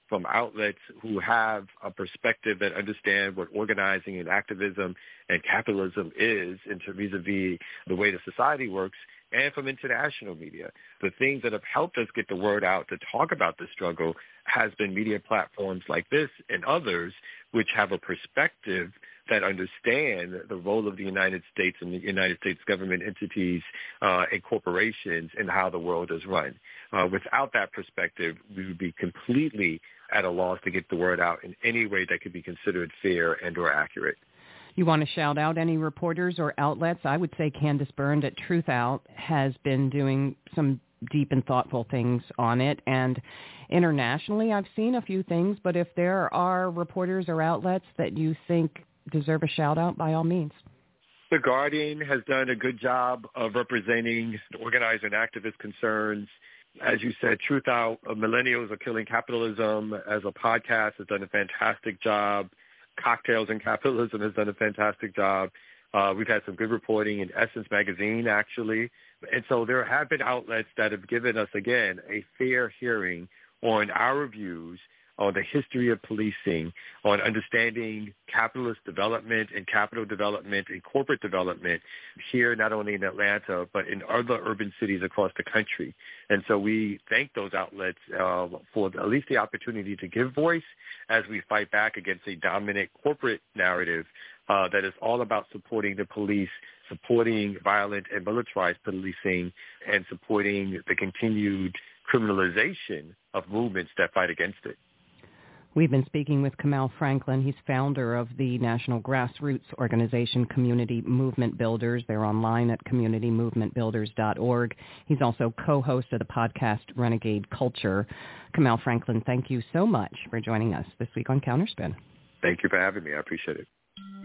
from outlets who have a perspective that understand what organizing and activism and capitalism is vis-a-vis the way the society works, and from international media. The things that have helped us get the word out to talk about the struggle has been media platforms like this and others which have a perspective that understand the role of the United States and the United States government entities and corporations and how the world is run. Without that perspective, we would be completely at a loss to get the word out in any way that could be considered fair and or accurate. You want to shout out any reporters or outlets? I would say Candace Byrne at Truth Out has been doing some deep and thoughtful things on it. And internationally, I've seen a few things, but if there are reporters or outlets that you think deserve a shout out, by all means. The Guardian has done a good job of representing organized and activist concerns. As you said, Truth Out, Millennials Are Killing Capitalism as a podcast has done a fantastic job. Cocktails and Capitalism has done a fantastic job. We've had some good reporting in Essence Magazine, actually. And so there have been outlets that have given us, again, a fair hearing on our views on the history of policing, on understanding capitalist development and capital development and corporate development here, not only in Atlanta, but in other urban cities across the country. And so we thank those outlets for at least the opportunity to give voice as we fight back against a dominant corporate narrative that is all about supporting the police, supporting violent and militarized policing, and supporting the continued criminalization of movements that fight against it. We've been speaking with Kamau Franklin. He's founder of the national grassroots organization Community Movement Builders. They're online at communitymovementbuilders.org. He's also co-host of the podcast Renegade Culture. Kamau Franklin, thank you so much for joining us this week on Counterspin. Thank you for having me. I appreciate it.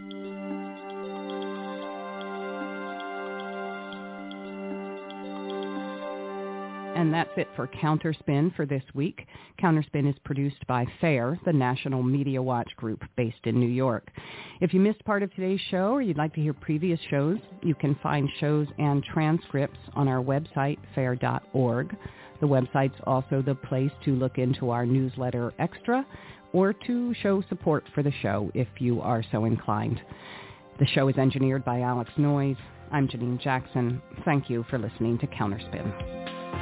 And that's it for Counterspin for this week. Counterspin is produced by FAIR, the National Media Watch group based in New York. If you missed part of today's show or you'd like to hear previous shows, you can find shows and transcripts on our website, fair.org. The website's also the place to look into our newsletter Extra or to show support for the show if you are so inclined. The show is engineered by Alex Noyes. I'm Janine Jackson. Thank you for listening to Counterspin.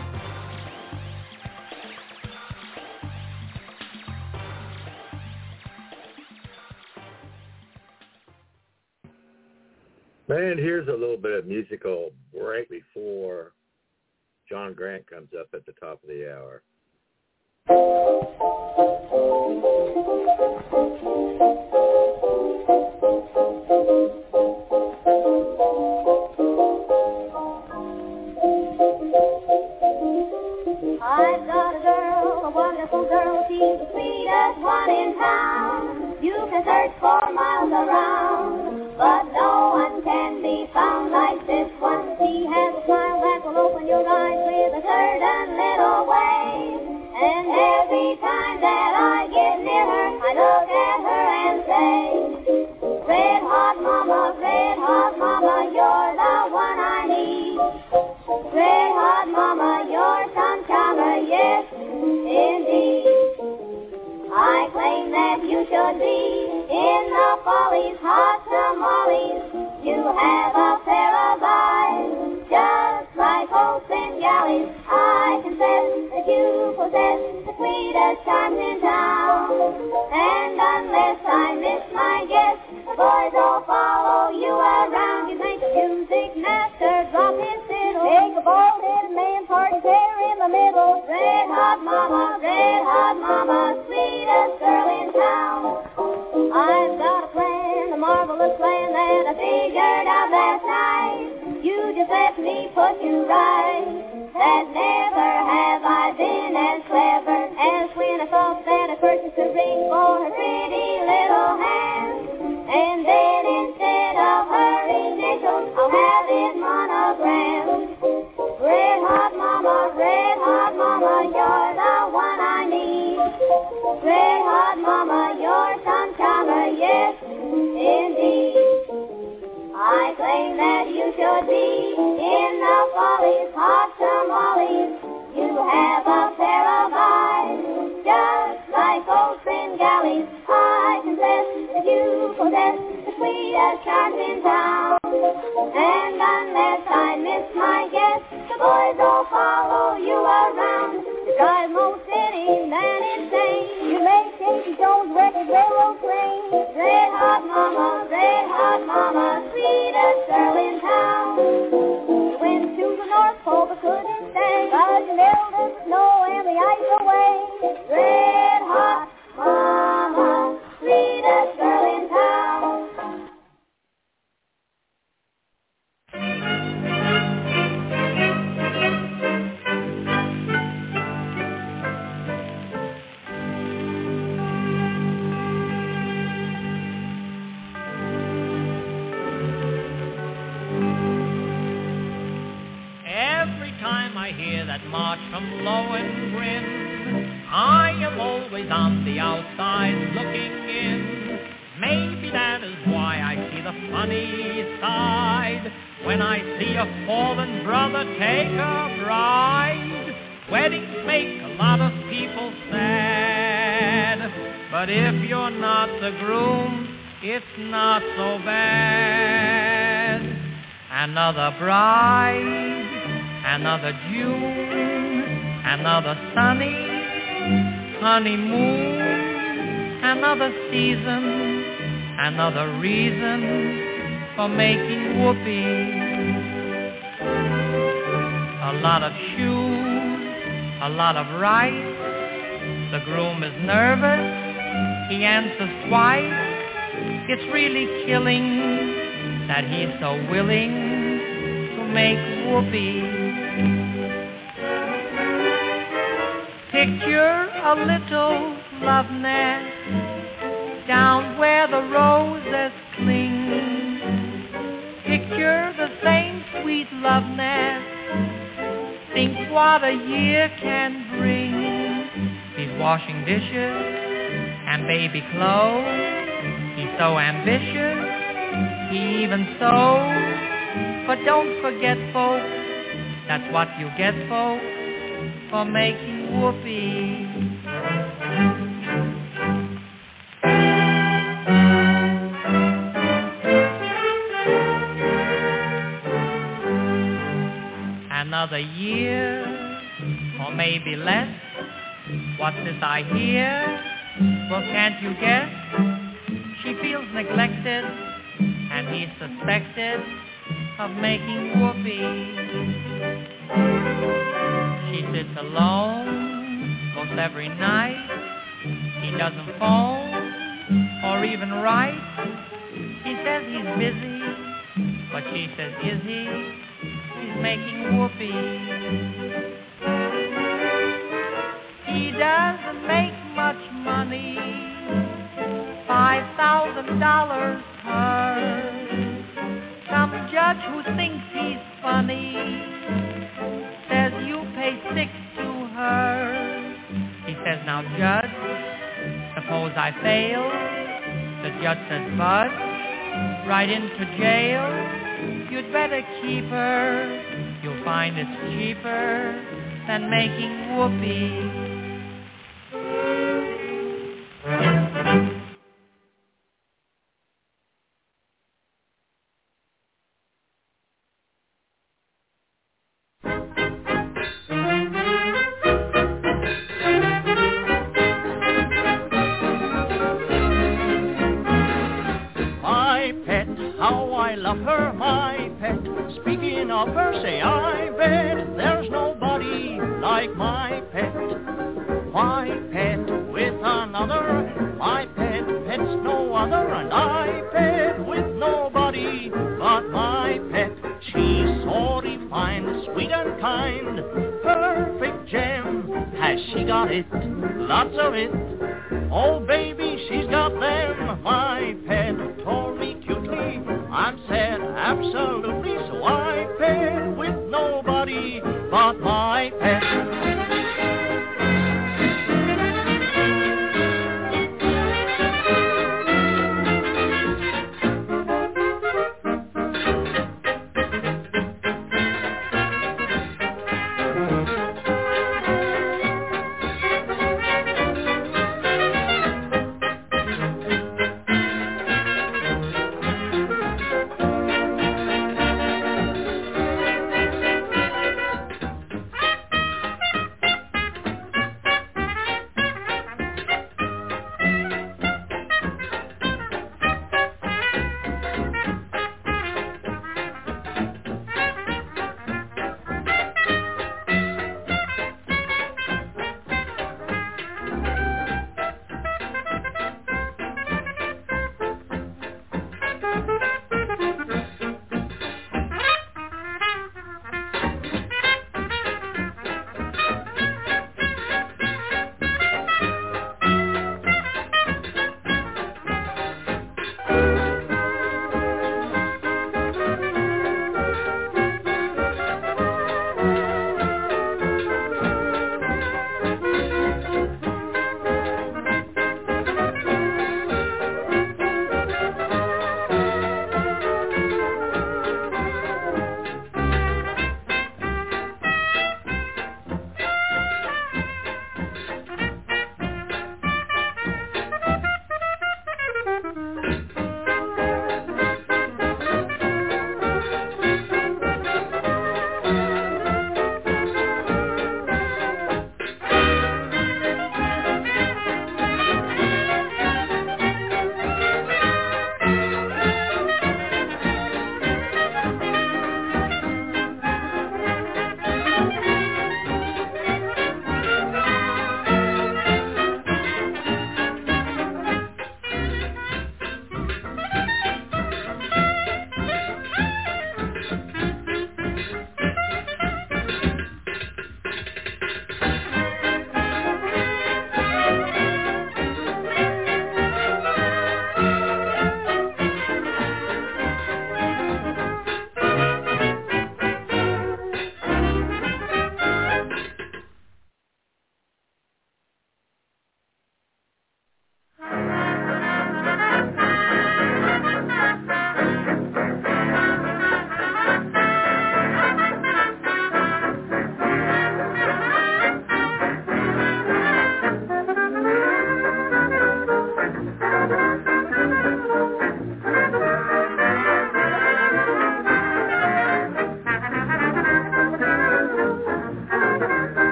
And here's a little bit of musical right before John Grant comes up at the top of the hour. I've got a girl, a wonderful girl, she's the sweetest one in town. You can search for miles around, but no one can be found like this one. She has a smile that will open your eyes with a certain little way. And every time that I get near her, I look at her and say, red hot mama, you're the one I need. Red hot mama, you're some charmer, yes, indeed. I claim that you should be in the follies, hot tamales. You have a pair of eyes, just like boats and galleys. I confess that you possess the sweetest charms in town. And unless I miss my guess, the boys will follow you around. You make a music master drop his fiddle, make a bald-headed man part his hair in the middle. Red hot mama, sweetest girl in town. I've got a plan, a marvelous plan that I figured out last night. You just let me put you right. That never have I been as clever as when I thought that I purchased a ring for her pretty little hand. And then instead of her initials, I'll have it monogrammed. Red hot mama, you're the one I need. Red hot mama, you're some charmer, yes, indeed. I claim that you should be in the follies, hot tamales. You have a pair of eyes, just like boys all follow you around. You drive most any man insane. You make Casey Jones record railroad train. Red hot mama, sweetest girl in town. You went to the North Pole but couldn't stay, 'cause you melted the snow and the ice away. Red hot mama, sweetest girl in town. Every time I hear that march from Lohengrin, I am always on the outside looking in. Maybe that is why I see the funny side when I see a fallen brother take a bride. Weddings make a lot of people sad, but if you're not the groom, it's not so bad. Another bride, another June, another sunny honeymoon, another season, another reason for making whoopee. A lot of shoes, a lot of rice. The groom is nervous, he answers twice. It's really killing that he's so willing to make whoopee. Picture a little love nest down where the roses cling. Picture the same sweet love nest. Think what a year can bring. He's washing dishes and baby clothes. He's so ambitious, he even sews. But don't forget, folks, that's what you get, folks, for making whoopee. Another year, or maybe less. What's this I hear? Well, can't you guess? She feels neglected, and he's suspected of making whoopee. She sits alone most every night. He doesn't phone or even write. He says he's busy, but she says, is he? He's making whoopee. He doesn't make much money, $5,000 per. Some judge who thinks he's funny says you pay $6 to her. He says, now judge, suppose I fail. The judge says, Bud, right into jail. You'd better keep her. You'll find it's cheaper than making whoopee. Love her, my pet. Speaking of her, say I bet there's nobody like my pet. My pet with another, my pet pets no other, and I pet with nobody but my pet. She's so refined, sweet and kind, perfect gem. Has she got it? Lots of it. Oh baby, she's got them. My pet told me cutely, I'm sad, absolutely, so I pet with nobody but my pet.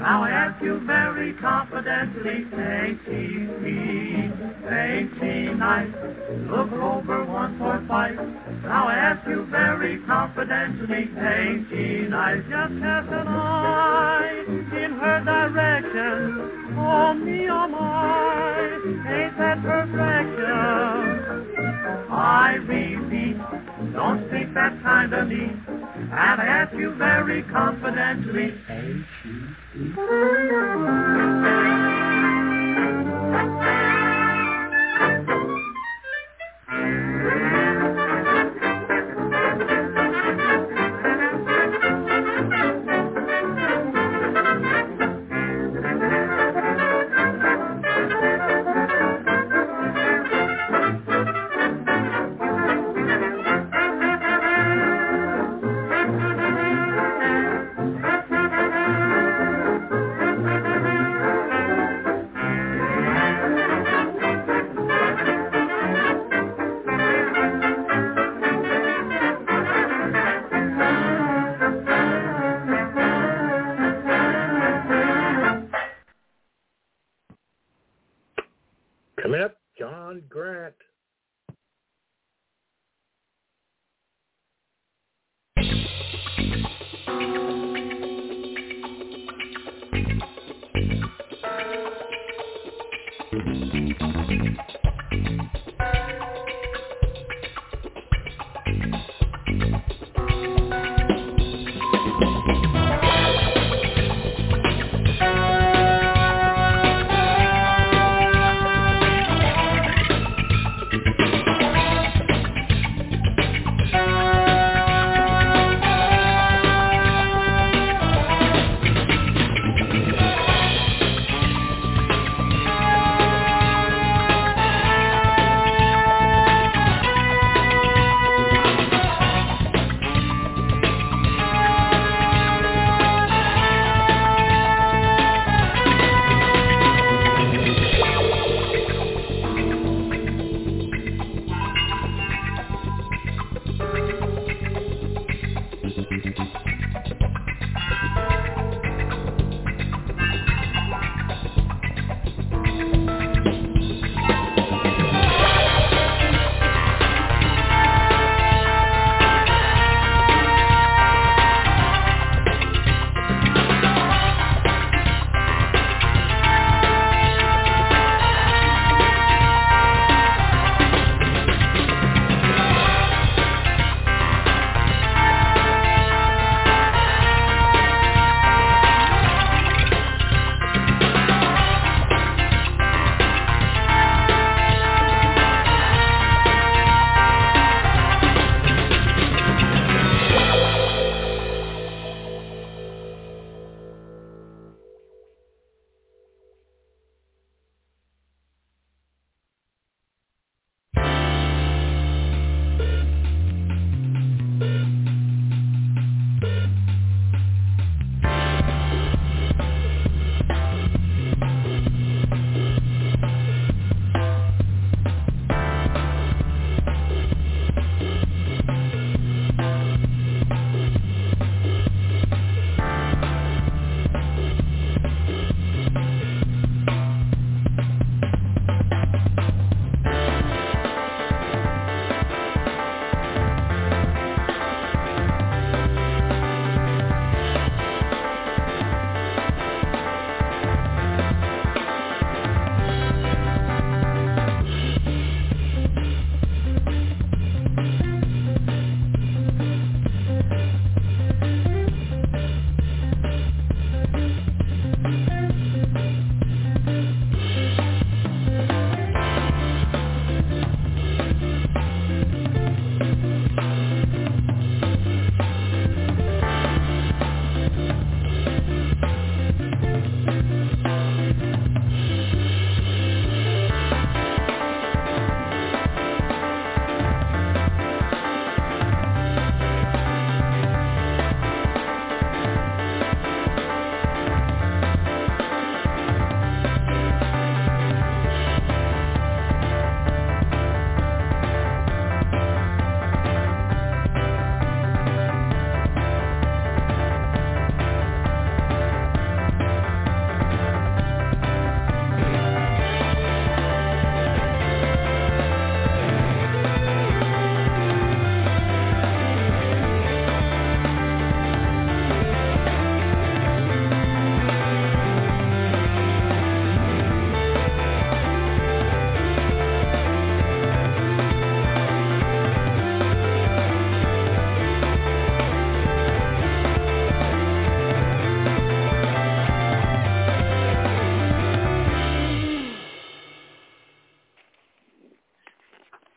Now I ask you very confidentially, ain't she nice? Look over once or twice. Now I ask you very confidentially, ain't she nice? Just cast an eye in her direction. Oh me, oh my, ain't that perfection? I repeat, don't speak that kind of me. And I ask you very confidentially, ain't she?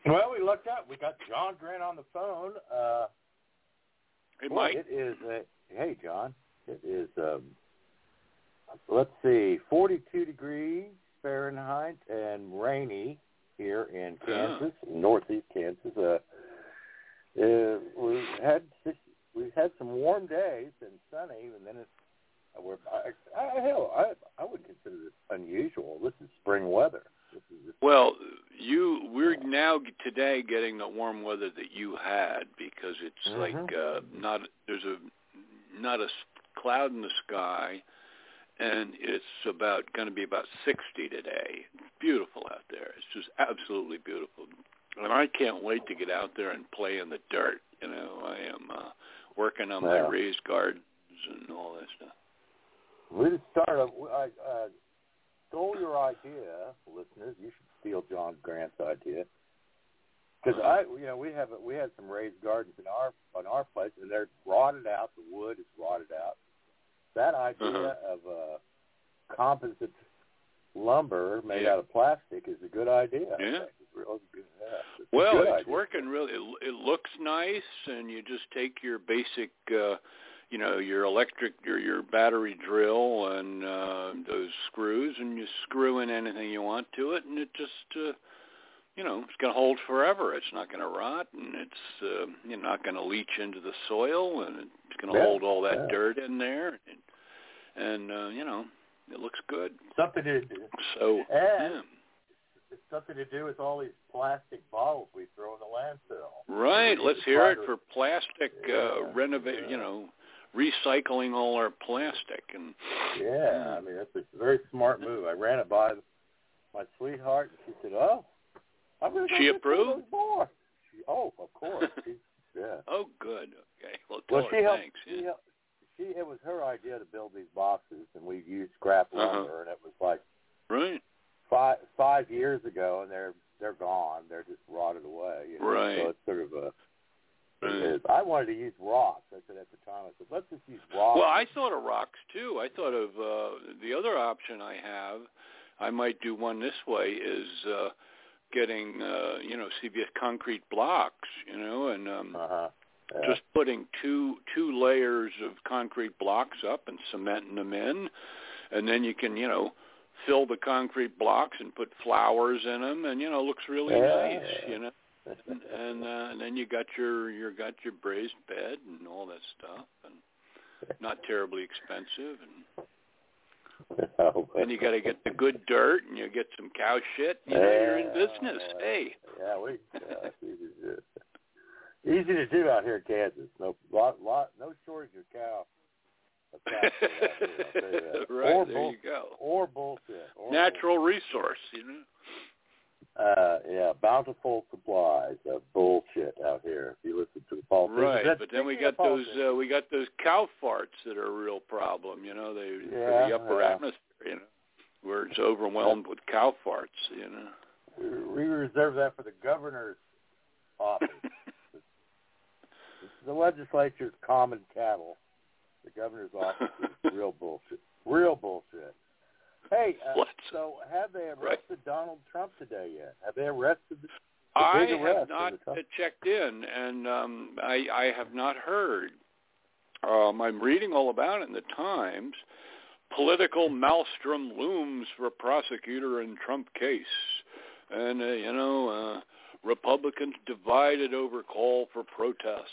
Well, we looked up. We got John Grant on the phone. Hey, Mike. It is. Hey, John. It is. Let's see, 42 degrees Fahrenheit and rainy here in Kansas, northeast Kansas. We've had some warm days and sunny, and then I would consider this unusual. This is spring weather. Well, we're now today getting the warm weather that you had, because it's like not a cloud in the sky, and it's going to be about 60 today. Beautiful out there. It's just absolutely beautiful, and I can't wait to get out there and play in the dirt. I am working on my raised gardens and all that stuff. We just started. I stole your idea, listeners. You should steal John Grant's idea, because we had some raised gardens on our place, and they're rotted out. The wood is rotted out. That idea of composite lumber made out of plastic is a good idea. Yeah. It's really good. Yeah. Well, it's working really. It looks nice, and you just take your basic. Your electric, your battery drill and those screws, and you screw in anything you want to it, and it just, it's going to hold forever. It's not going to rot, and it's you're not going to leach into the soil, and it's going to hold all that dirt in there, and it looks good. Something to do. So, it's something to do with all these plastic bottles we throw in the landfill. Right. Let's hear it for plastic recycling all our plastic. And I mean, that's a very smart move. I ran it by my sweetheart, and she said, I'm going to She approved? More. Of course. Oh, good. Okay. Well, thanks. Yeah. It was her idea to build these boxes, and we used scrap lumber, and it was like 5 years ago, and they're gone. They're just rotted away. Right. So it's sort of I wanted to use rocks. I said at the time, let's just use rocks. Well, I thought of rocks, too. I thought of the other option I have, I might do one this way, is getting, CBS concrete blocks, and just putting two layers of concrete blocks up and cementing them in, and then you can, fill the concrete blocks and put flowers in them, and, it looks really nice, and then you got your raised bed and all that stuff, and not terribly expensive, and you got to get the good dirt, and you get some cow shit. You're in business. Hey. Easy to do out here in Kansas. No shortage of cow. Right, there you go. Or bullshit. Natural resource, bountiful supplies of bullshit out here. If you listen to the politicians, right? But then we got those cow farts that are a real problem. For the upper atmosphere, where it's overwhelmed with cow farts. We reserve that for the governor's office. The legislature's common cattle. The governor's office is real bullshit. Real bullshit. Hey, so have they arrested Donald Trump today yet? Have they arrested the I big arrest? Have not checked in, and I have not heard. I'm reading all about it in the Times. Political maelstrom looms for prosecutor in Trump case. And, Republicans divided over call for protest,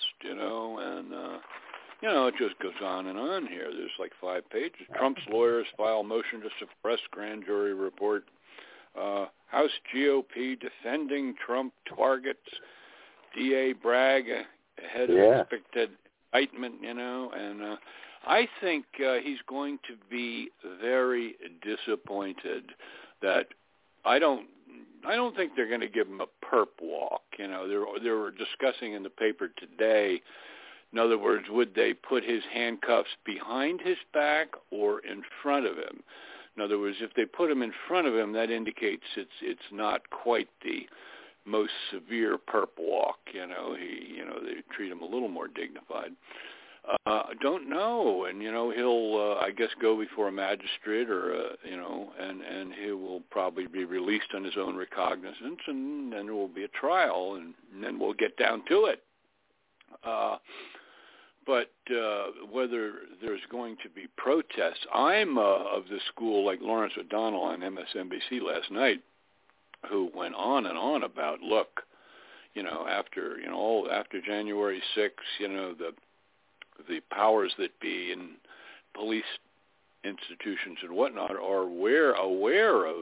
it just goes on and on here. There's like 5 pages. Trump's lawyers file motion to suppress grand jury report. House GOP defending Trump targets DA Bragg ahead of expected indictment, and I think he's going to be very disappointed that I don't think they're going to give him a perp walk. They were discussing in the paper today. In other words, would they put his handcuffs behind his back or in front of him? In other words, if they put him in front of him, that indicates it's not quite the most severe perp walk. They treat him a little more dignified. Don't know, and he'll I guess go before a magistrate or and he will probably be released on his own recognizance, and then there will be a trial, and then we'll get down to it. But whether there's going to be protests, I'm of the school like Lawrence O'Donnell on MSNBC last night, who went on and on about, look, after January 6th, the powers that be in police institutions and whatnot are aware of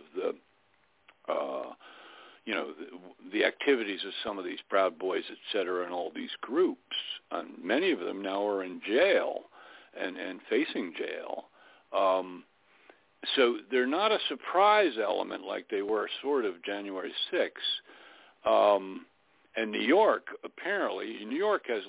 the activities of some of these Proud Boys, et cetera, and all these groups. And many of them now are in jail and facing jail. So they're not a surprise element like they were sort of January 6th. And New York has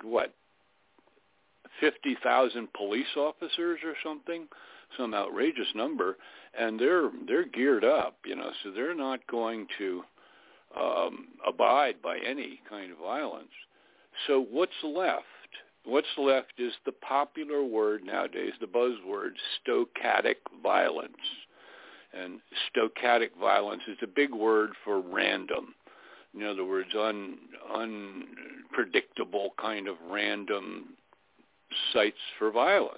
50,000 police officers or something, some outrageous number, and they're geared up, so they're not going to abide by any kind of violence. So what's left? What's left is the popular word nowadays, the buzzword, stochastic violence. And stochastic violence is a big word for random. In other words, unpredictable kind of random sites for violence,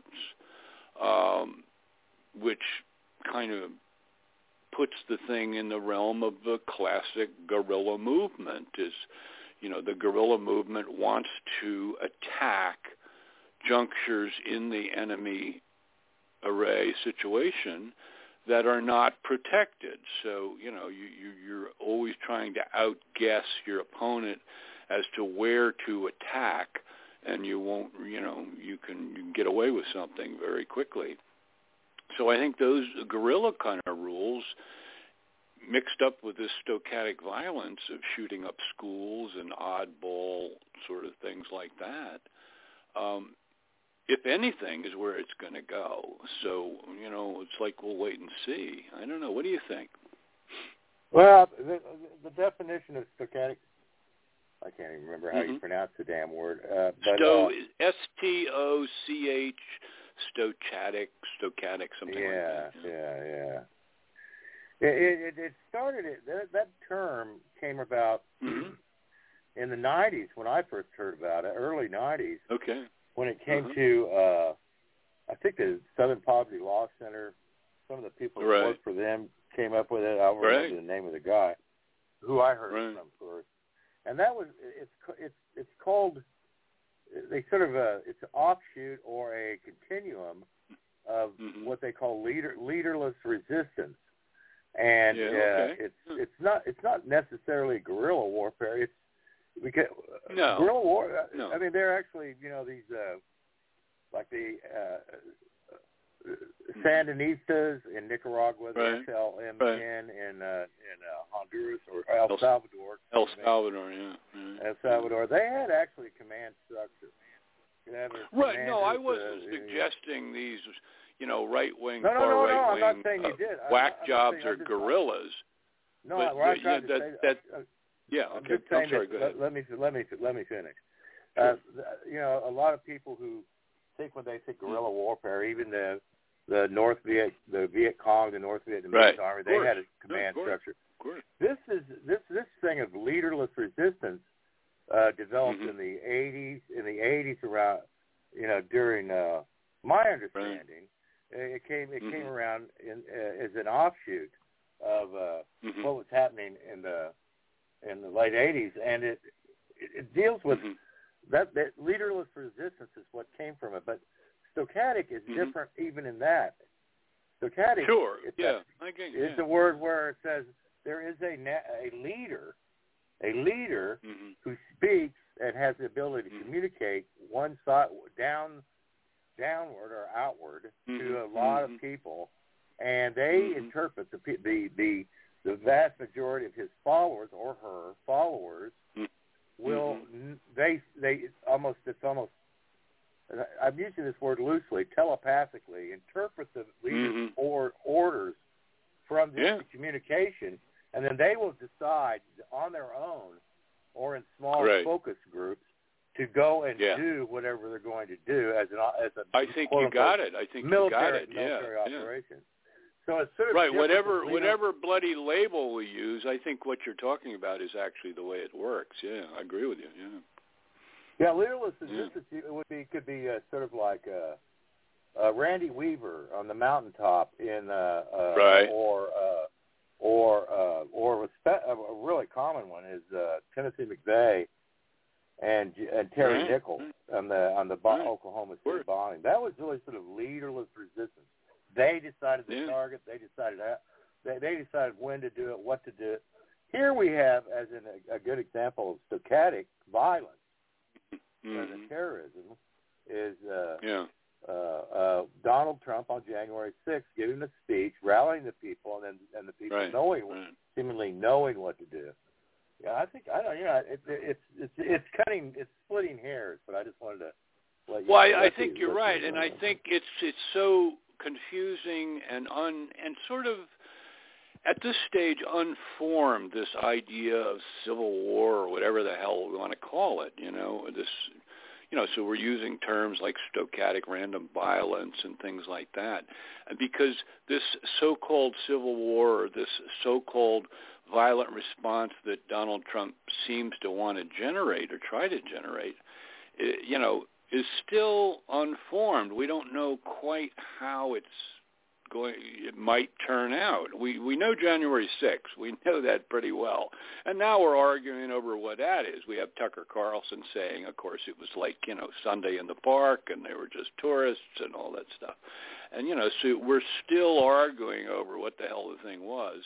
which kind of puts the thing in the realm of the classic guerrilla movement. The guerrilla movement wants to attack junctures in the enemy array situation that are not protected. So, you're always trying to outguess your opponent as to where to attack, and you won't, you can get away with something very quickly. So I think those guerrilla kind of rules mixed up with this stochastic violence of shooting up schools and oddball sort of things like that, if anything, is where it's going to go. So, it's like we'll wait and see. I don't know. What do you think? Well, the definition of stochastic, I can't even remember how you pronounce the damn word. S-T-O-C-H, stochastic, something like that. Yeah. It started, that term came about in the 90s when I first heard about it, early 90s. Okay. When it came to, I think the Southern Poverty Law Center, some of the people who worked for them came up with it. I don't remember the name of the guy who I heard it from first. And that was, it's called, they sort of, it's an offshoot or a continuum of what they call leaderless resistance. And it's not necessarily guerrilla warfare. It's because guerrilla war. I mean, they're actually these like the Sandinistas in Nicaragua, the SLMN in Honduras or El Salvador. El Salvador, they had actually command structure. Right. No, I wasn't suggesting these. Right-wing, far right-wing, I'm not saying you did. Whack jobs are gurillas. No, I'm trying to say. Okay. I'm sorry. Go ahead. Let me finish. Sure. A lot of people who think when they think guerrilla warfare, even the Viet Cong, the North Vietnamese army, they had a command structure. This thing of leaderless resistance developed in the 80s around, during my understanding. It came around as an offshoot of what was happening in the late 80s, and it deals with that leaderless resistance is what came from it. But stochastic is different even in that. Stochastic is the word where it says there is a leader who speaks and has the ability to communicate one side downward or outward to a lot of people, and they interpret the vast majority of his followers or her followers will it's almost I'm using this word loosely, telepathically interpret the leader's orders from this communication, and then they will decide on their own or in small focus groups to go and do whatever they're going to do as a I think you got it. I think you got it. Military operation. So it's sort of right. Whatever bloody label we use, I think what you're talking about is actually the way it works. Yeah, I agree with you. Yeah. Leaderless could be sort of like Randy Weaver on the mountaintop in right. Or a really common one is Tennessee McVeigh and Terry Nichols on the Oklahoma City bombing. That was really sort of leaderless resistance. They decided the target. They decided how. They decided when to do it, what to do it. Here we have, as in a good example of stochastic violence, the terrorism is Donald Trump on January 6th giving a speech, rallying the people, and the people seemingly knowing what to do. Yeah, I think it's splitting hairs, but I just wanted to let you. Well, I think you're right, and I think it's so confusing and sort of at this stage unformed, this idea of civil war or whatever the hell we want to call it. So we're using terms like stochastic random violence and things like that, and because this so-called civil war or this so-called violent response that Donald Trump seems to want to generate or try to generate, is still unformed. We don't know quite how it might turn out. We know January 6th. We know that pretty well. And now we're arguing over what that is. We have Tucker Carlson saying, of course, it was like, Sunday in the park and they were just tourists and all that stuff. And, so we're still arguing over what the hell the thing was.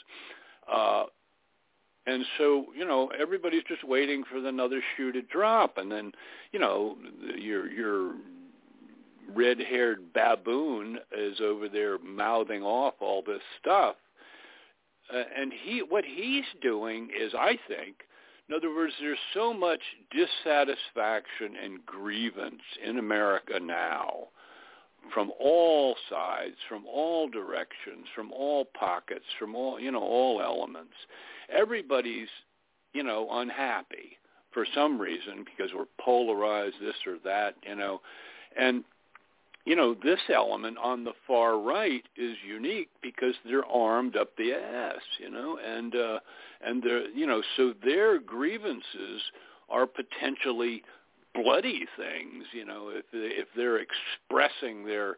And so, everybody's just waiting for another shoe to drop. And then, your red-haired baboon is over there mouthing off all this stuff. And what he's doing is, I think, in other words, there's so much dissatisfaction and grievance in America now from all sides, from all directions, from all pockets, from all elements. Everybody's, unhappy for some reason because we're polarized, this or that, and this element on the far right is unique because they're armed up the ass, and they're, so their grievances are potentially bloody things, if they're expressing their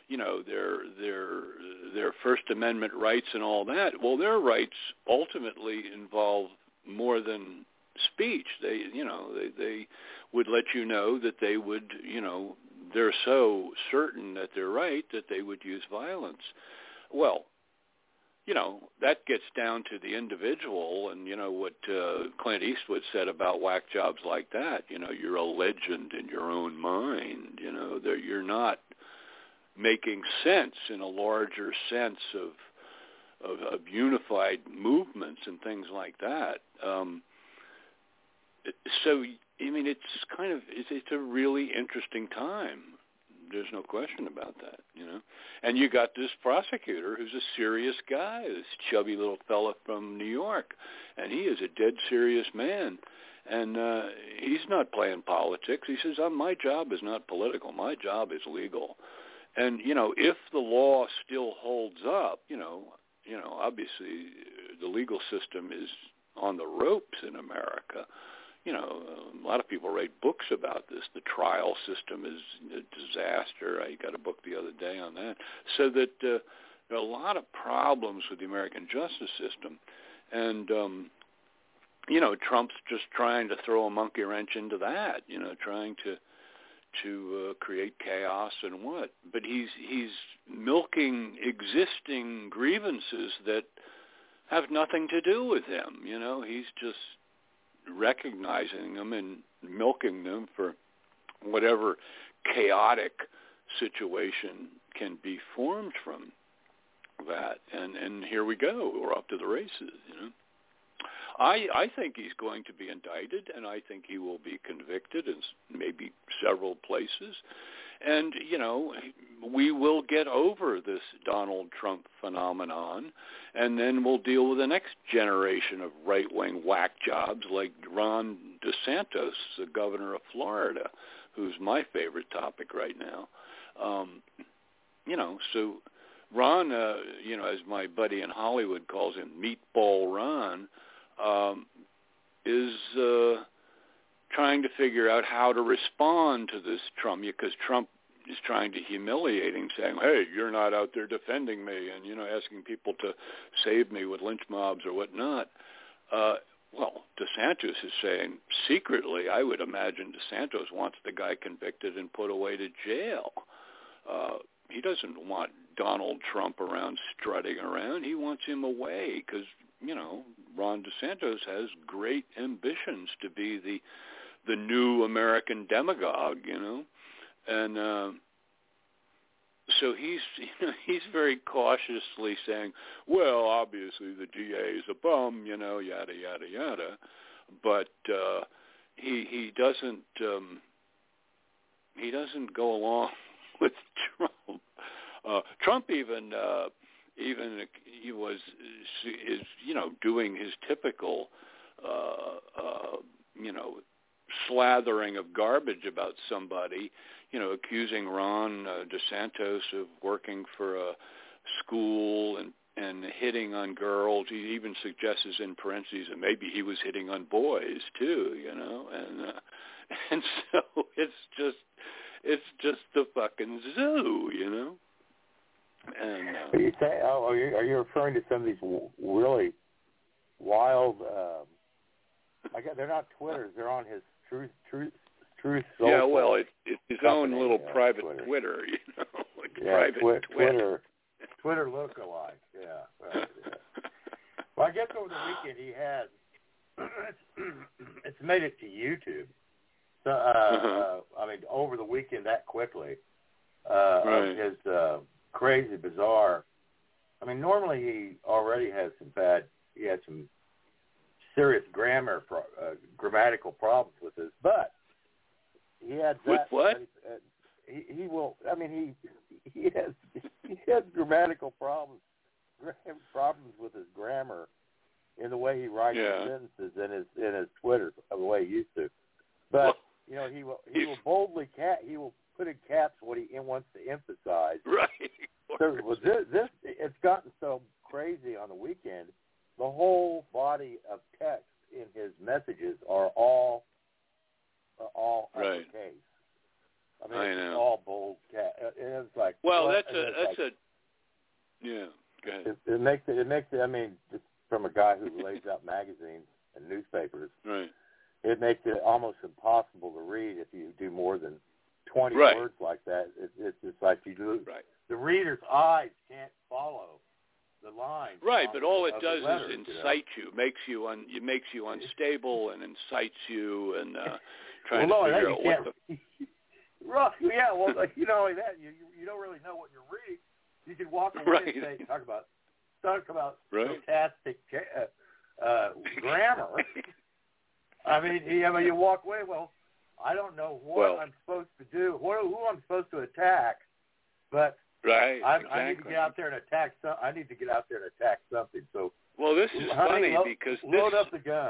First Amendment rights and all that. Well, their rights ultimately involve more than speech. They would let you know that they would, they're so certain that they're right that they would use violence. Well, that gets down to the individual and, what Clint Eastwood said about whack jobs like that. You're a legend in your own mind. You're not making sense in a larger sense of unified movements and things like that. So, it's a really interesting time. There's no question about that, And you got this prosecutor who's a serious guy, this chubby little fella from New York, and he is a dead serious man. And he's not playing politics. He says, my job is not political. My job is legal. And, if the law still holds up, obviously the legal system is on the ropes in America. A lot of people write books about this. The trial system is a disaster. I got a book the other day on that. So that there are a lot of problems with the American justice system. And, Trump's just trying to throw a monkey wrench into that, trying to create chaos and what. But he's milking existing grievances that have nothing to do with him. He's just recognizing them and milking them for whatever chaotic situation can be formed from that. And here we go. We're off to the races, I think he's going to be indicted, and I think he will be convicted in maybe several places. And, we will get over this Donald Trump phenomenon, and then we'll deal with the next generation of right-wing whack jobs like Ron DeSantis, the governor of Florida, who's my favorite topic right now. So Ron, as my buddy in Hollywood calls him, Meatball Ron, is trying to figure out how to respond to this Trump, because Trump is trying to humiliate him, saying, hey, you're not out there defending me, and, asking people to save me with lynch mobs or whatnot. Well, DeSantis is saying secretly, I would imagine DeSantis wants the guy convicted and put away to jail. He doesn't want Donald Trump around strutting around. He wants him away because, Ron DeSantis has great ambitions to be the new American demagogue, And so he's very cautiously saying, well, obviously the DA is a bum, yada, yada, yada. But he doesn't go along with Trump. Trump even he is doing his typical slathering of garbage about somebody, accusing Ron DeSantis of working for a school and hitting on girls. He even suggests in parentheses that maybe he was hitting on boys too, and so it's just the fucking zoo, And you say, are you referring to some of these really wild? I guess they're not Twitters; they're on his Truth Social. Yeah, well, it's his own little private Twitter, private Twitter lookalike. Yeah. Right, yeah. Well, I guess over the weekend he has. It's made it to YouTube. So, over the weekend that quickly. Right. His crazy, bizarre. Normally he already has he had some serious grammatical problems with this, but he had that. With what? He will. He has grammatical problems with his grammar in the way he writes his sentences in his Twitter the way he used to. But he will boldly he will put in caps what he wants to emphasize. Right. So this it's gotten so crazy on the weekend. The whole body of text in his messages are all uppercase. I know. It's all bold cap. It's like Go ahead. It makes it. Just from a guy who lays out magazines and newspapers, right? It makes it almost impossible to read if you do more than 20 words like that. It's just like you do. Right. The reader's eyes can't follow the line. Right, but all it does is incite you, makes you unstable, and incites you, and trying to figure out what the. Right. Yeah. Well, you don't really know what you're reading. You can walk away and say, talk about fantastic grammar. You walk away. Well, I don't know what I'm supposed to do, who I'm supposed to attack, but I need to get out there and attack I need to get out there and attack something. So, well, this is funny because load up the gun.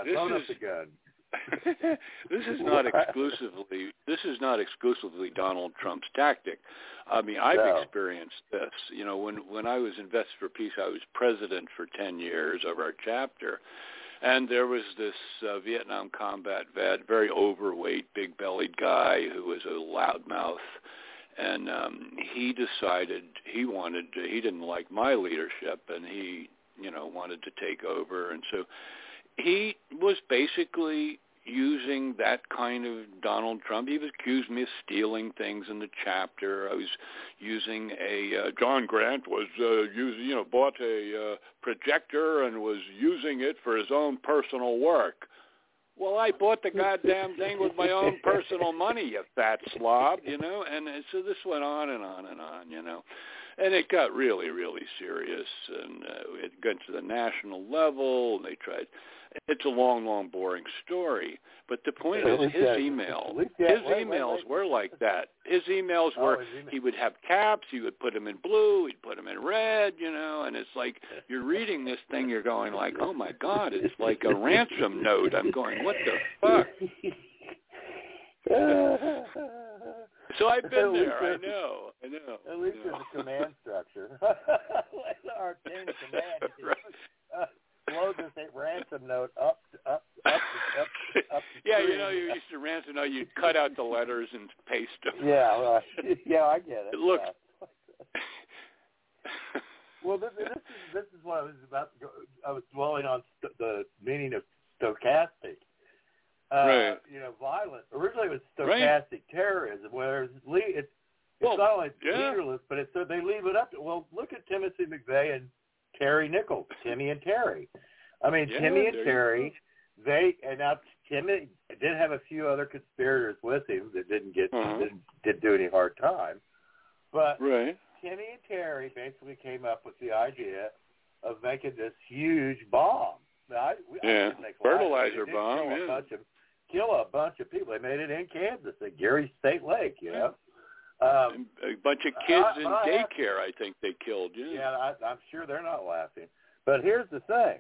This is not exclusively Donald Trump's tactic. I've experienced this. When I was in Vets for Peace, I was president for 10 years of our chapter, and there was this Vietnam combat vet, very overweight, big-bellied guy who was a loudmouth, and he decided he didn't like my leadership, and he wanted to take over, and so he was basically using that kind of Donald Trump. He was accused me of stealing things in the chapter. I was using John Grant was bought a projector and was using it for his own personal work. Well, I bought the goddamn thing with my own personal money, you fat slob, and so this went on and on and on, And it got really, really serious, and it got to the national level, and they tried. it's a long, boring story. But the point is, his emails were like that. His emails were, he would have caps, he would put them in blue, he'd put them in red, and it's like you're reading this thing, you're going like, oh my God, it's like a ransom note. I'm going, what the fuck? So I've been there. I know. At least there's a command structure. Our chain of command. Slogans say ransom note up. Yeah, you used to ransom note. You'd cut out the letters and paste them. Yeah, right. Yeah, I get it. Look. Well, this is what I was about to go. I was dwelling on the meaning of stochastic. Right. Violent. Originally, it was stochastic terrorism, whereas it's not only leaderless, but they leave it up to. Well, look at Timothy McVeigh and Terry Nichols. Timmy and Terry. I mean, Timmy and Terry. Timmy did have a few other conspirators with him that didn't do any hard time, but Timmy and Terry basically came up with the idea of making this huge bomb. Fertilizer bomb. Kill a bunch of people. They made it in Kansas at Gary State Lake. A bunch of kids in daycare. I think they killed. Yeah, I'm sure they're not laughing. But here's the thing.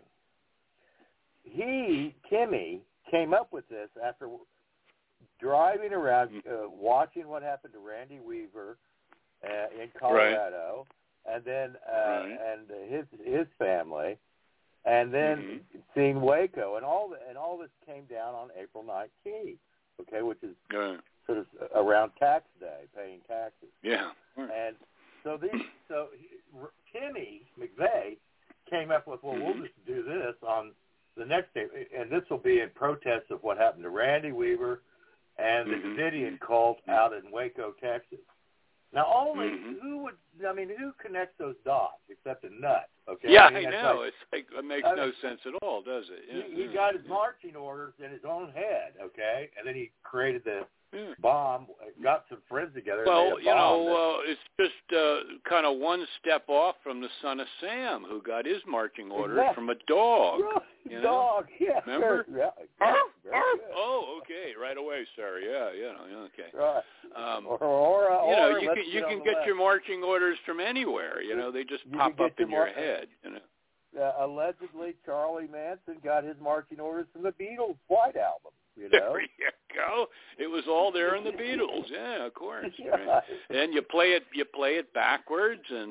Timmy, came up with this after driving around, watching what happened to Randy Weaver in Colorado, and then and his family, and then seeing Waco, and all this came down on April 19th. Okay, which is sort of around tax day, paying taxes. Yeah. And so Timmy McVeigh came up with, we'll just do this on the next day, and this will be in protest of what happened to Randy Weaver and the Davidian cult out in Waco, Texas. Now, who connects those dots except a nut? Okay. Yeah, I know. It's like, it makes no sense at all, does it? Yeah. He got his marching orders in his own head, okay, and then he created the bomb, got some friends together. Well, it's just kind of one step off from the son of Sam, who got his marching orders from a dog. Dog, yeah. Remember? Sure. Yeah. Oh, okay. Right away, sir. Yeah, okay. Right. You can get your marching orders from anywhere. They just pop up in your head. Allegedly, Charlie Manson got his marching orders from the Beatles' White Album. There you go. It was all there in the Beatles. Yeah, of course. Right. And you play it backwards, and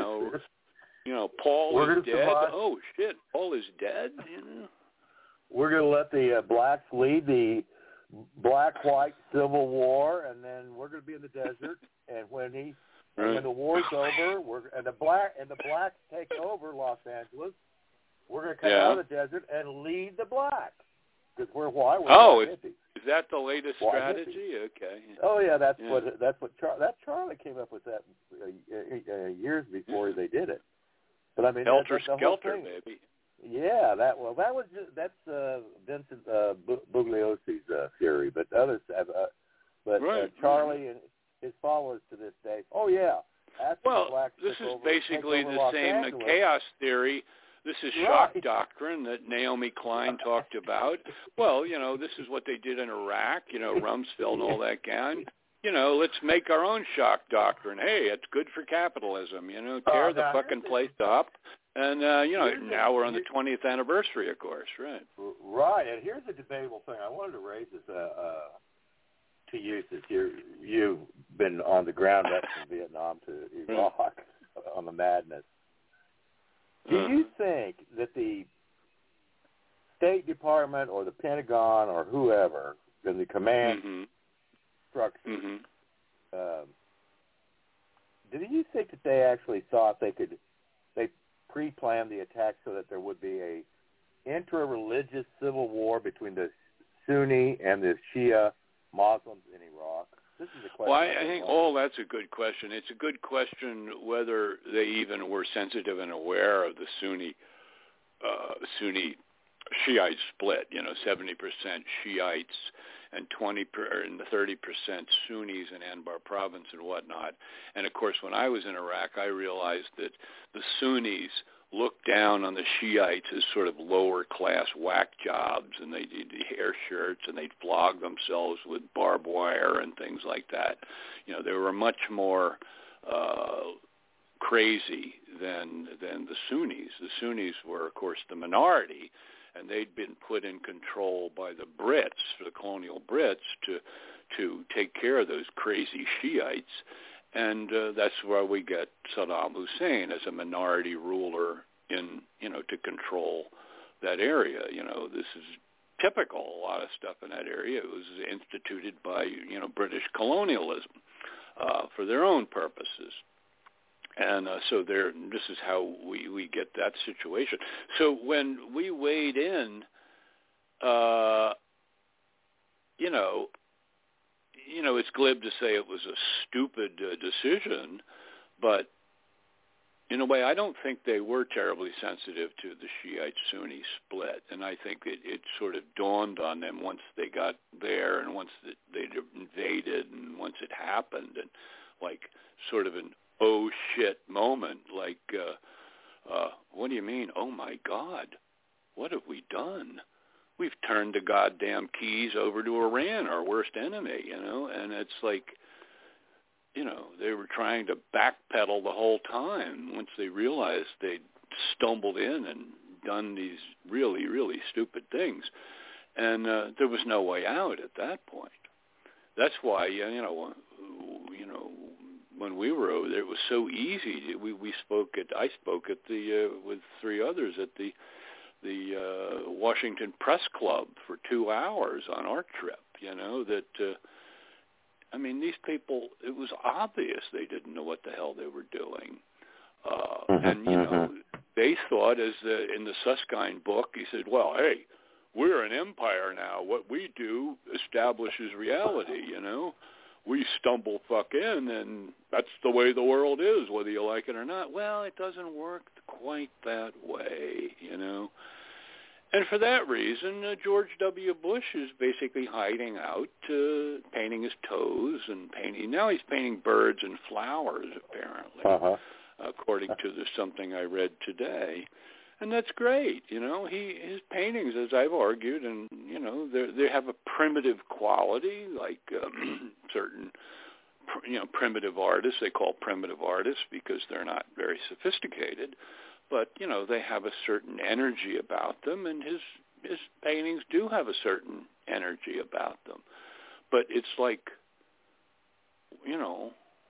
Paul is dead. Oh shit, Paul is dead. We're going to let the blacks lead the black-white Civil War, and then we're going to be in the desert. And when the war's over, and the blacks take over Los Angeles, we're going to come out of the desert and lead the blacks. Because we're is that the latest strategy? Okay. Oh yeah, that's what Charlie came up with that years before they did it. But I mean, Helter Skelter, baby. Yeah, that's Vincent Bugliosi's theory, but others have. Charlie and his followers to this day. Oh yeah. This is basically the same chaos theory. This is shock doctrine that Naomi Klein talked about. Well, this is what they did in Iraq, Rumsfeld and all that gang. Let's make our own shock doctrine. Hey, it's good for capitalism, tear the fucking place up. And, now we're on the 20th anniversary, of course, right? Right, and here's a debatable thing. I wanted to raise this to you since you've been on the ground up from Vietnam to Iraq on the madness. Do you think that the State Department or the Pentagon or whoever in the command structure, do you think that they actually thought they pre-planned the attack so that there would be a intra-religious civil war between the Sunni and the Shia Muslims in Iraq? This is a question. Well, I think that's a good question. It's a good question whether they even were sensitive and aware of the Sunni Shiite split. 70% Shiites and 30% Sunnis in Anbar province and whatnot. And of course, when I was in Iraq, I realized that the Sunnis looked down on the Shiites as sort of lower class whack jobs, and they did the hair shirts, and they'd flog themselves with barbed wire and things like that. You know, they were much more crazy than the Sunnis. The Sunnis were, of course, the minority, and they'd been put in control by the Brits, the colonial Brits, to take care of those crazy Shiites. And that's why we get Saddam Hussein as a minority ruler in, you know, to control that area. You know, this is typical. A lot of stuff in that area. It was instituted by, you know, British colonialism for their own purposes. And so this is how we get that situation. So when we weighed in, you know, it's glib to say it was a stupid decision, but in a way, I don't think they were terribly sensitive to the Shiite-Sunni split, and I think it sort of dawned on them once they got there and once they invaded and once it happened, and like sort of an oh shit moment, like, what do you mean? Oh my God, what have we done? We've turned the goddamn keys over to Iran, our worst enemy, you know, and it's like, you know, they were trying to backpedal the whole time once they realized they'd stumbled in and done these really, really stupid things. And there was no way out at that point. That's why, when we were over there, it was so easy. I spoke at with three others at the Washington Press Club for 2 hours on our trip, you know, that, I mean, these people, it was obvious they didn't know what the hell they were doing. And, you know, they thought, as in the Susskind book, he said, well, hey, we're an empire now. What we do establishes reality, you know. We stumble fuck in, and that's the way the world is, whether you like it or not. Well, it doesn't work quite that way, you know. And for that reason, George W. Bush is basically hiding out, painting his toes and painting. Now he's painting birds and flowers, apparently, according to something I read today. And that's great, you know. His paintings, as I've argued, and, you know, they have a primitive quality, like certain, you know, primitive artists. They call primitive artists because they're not very sophisticated. But, you know, they have a certain energy about them, and his paintings do have a certain energy about them. But it's like, you know,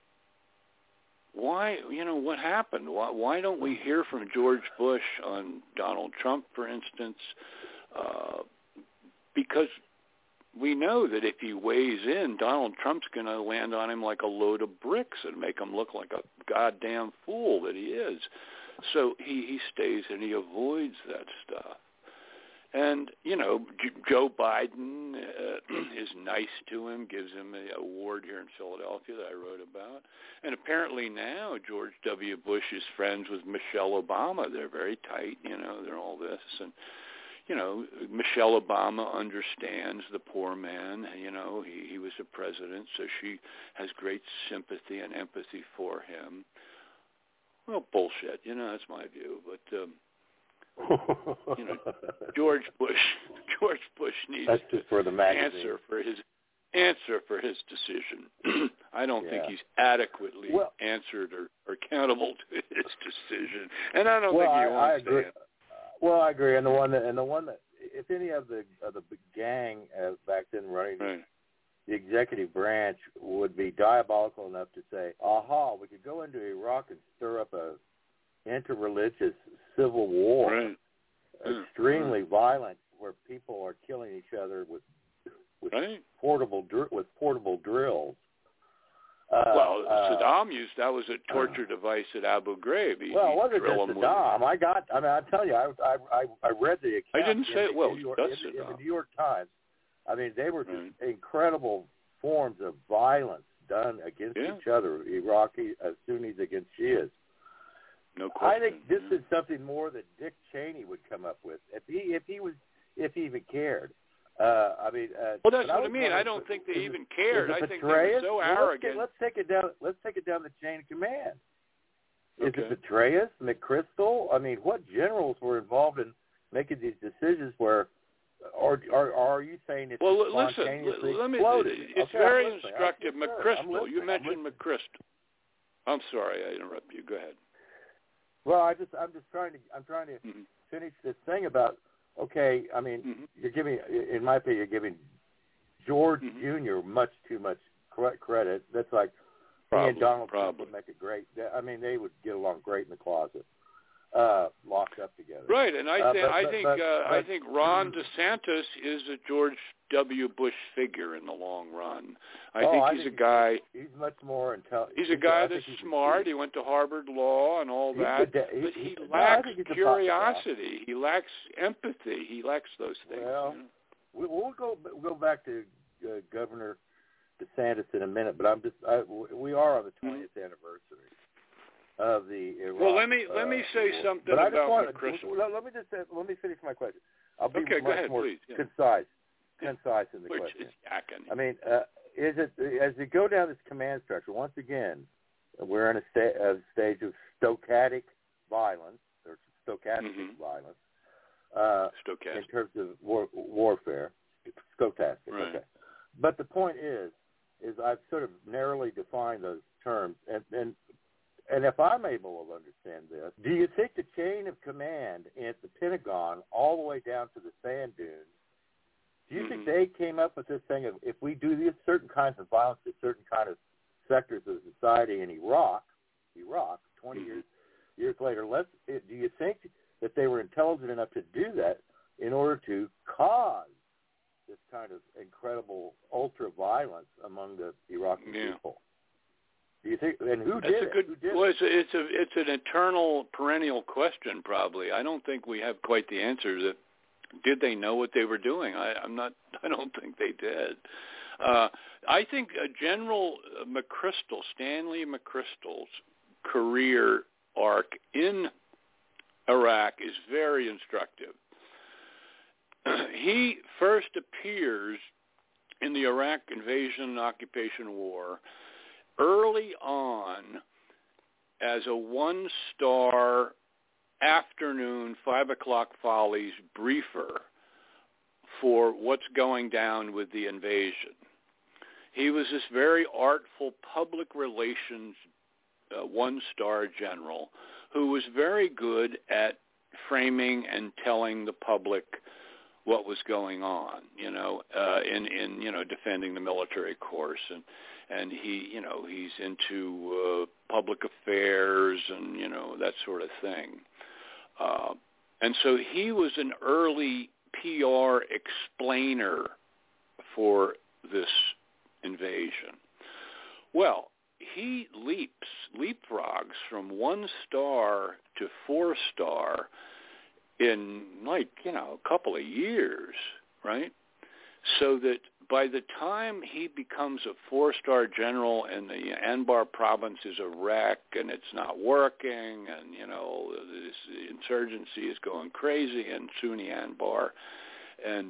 why, you know, what happened? Why don't we hear from George Bush on Donald Trump, for instance? Because we know that if he weighs in, Donald Trump's going to land on him like a load of bricks and make him look like a goddamn fool that he is. So he stays and he avoids that stuff. And, you know, Joe Biden is nice to him, gives him an award here in Philadelphia that I wrote about. And apparently now George W. Bush is friends with Michelle Obama. They're very tight, you know, they're all this. And, you know, Michelle Obama understands the poor man. You know, he was a president, so she has great sympathy and empathy for him. Well, bullshit, you know, that's my view. But, you know, George Bush needs to answer for his decision. I don't think he's adequately answered or accountable to his decision, and I don't think he wants to. Well, I agree. And the one that if any of the gang back then running the executive branch would be diabolical enough to say, "Aha, we could go into Iraq and stir up a interreligious civil war, extremely violent, where people are killing each other with portable drills." Saddam used that was a torture device at Abu Ghraib. It wasn't just Saddam. I tell you, I read the account. I didn't say it. Well, in the New York Times. I mean, they were just incredible forms of violence done against each other. Iraqi Sunnis against Shias. No question. I think this is something more that Dick Cheney would come up with if he even cared. I mean, well, that's what I mean. I don't think they even cared. I think they were so arrogant. Let's take it down the chain of command. Is it Petraeus, McChrystal? I mean, what generals were involved in making these decisions where, or are you saying it's spontaneously exploded? It's very instructive. McChrystal, you mentioned McChrystal. I'm sorry, I interrupted you. Go ahead. Well, I'm just trying to finish this thing about, okay, I mean, you're giving, in my opinion, you're giving George Jr. much too much credit. That's like he and Donald Trump would make a great, I mean, they would get along great in the closet, locked up together. Right, and I think Ron DeSantis is a George W. Bush figure in the long run. I think he's a guy. He's much more intelligent. He's a guy that's smart. He went to Harvard Law and all that, but he lacks curiosity. He lacks empathy. He lacks those things. Well, we'll go back to Governor DeSantis in a minute, but we are on the 20th anniversary of the Iraq. Well, let me say something about McChrystal. Let me finish my question. I'll be go ahead, more please. Concise in the question. Just yakking. I mean, is it as you go down this command structure? Once again, we're in a stage of stochastic violence or stochastic violence. Stochastic. In terms of warfare. Stochastic. Right. Okay. But the point is I've sort of narrowly defined those terms, and if I'm able to understand this, do you think the chain of command at the Pentagon all the way down to the sand dunes, do you think they came up with this thing of if we do these certain kinds of violence to certain kind of sectors of society in Iraq, 20 years later, do you think that they were intelligent enough to do that in order to cause this kind of incredible ultra-violence among the Iraqi people? Do you think, and who did it? Well, it's an eternal, perennial question. Probably, I don't think we have quite the answer. Did they know what they were doing? I don't think they did. I think General McChrystal, Stanley McChrystal's career arc in Iraq is very instructive. He first appears in the Iraq invasion and occupation war early on as a one-star afternoon 5 o'clock Follies briefer for what's going down with the invasion. He was this very artful public relations one-star general who was very good at framing and telling the public what was going on, in defending the military course, and he's into public affairs and that sort of thing, and so he was an early PR explainer for this invasion. Well, he leapfrogs from 1-star to 4-star in a couple of years, right? So that by the time he becomes a 4-star general and the Anbar province is a wreck and it's not working and, this insurgency is going crazy in Sunni Anbar, and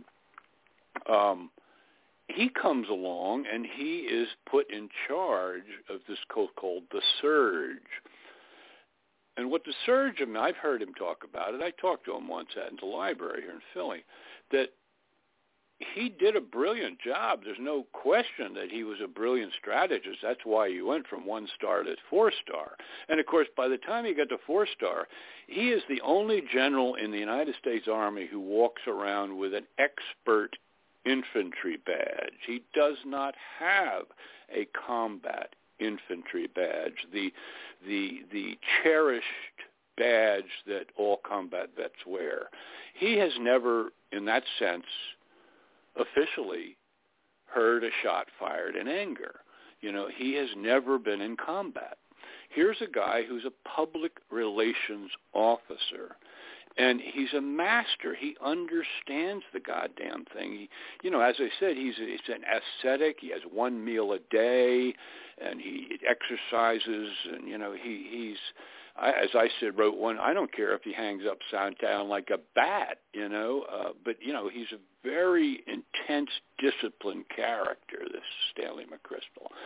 he comes along and he is put in charge of this called the Surge. And what the Surge, I've heard him talk about it. I talked to him once at the library here in Philly, that he did a brilliant job. There's no question that he was a brilliant strategist. That's why he went from 1-star to 4-star. And, of course, by the time he got to 4-star, he is the only general in the United States Army who walks around with an expert infantry badge. He does not have a combat infantry badge, the cherished badge that all combat vets wear. He has never, in that sense, officially heard a shot fired in anger. He has never been in combat. Here's a guy who's a public relations officer, and he's a master. He understands the goddamn thing. As I said, he's an ascetic. He has 1 meal a day, and he exercises, and he's. As I said, wrote one. I don't care if he hangs upside down like a bat, but he's a very intense, disciplined character. This Stanley McChrystal.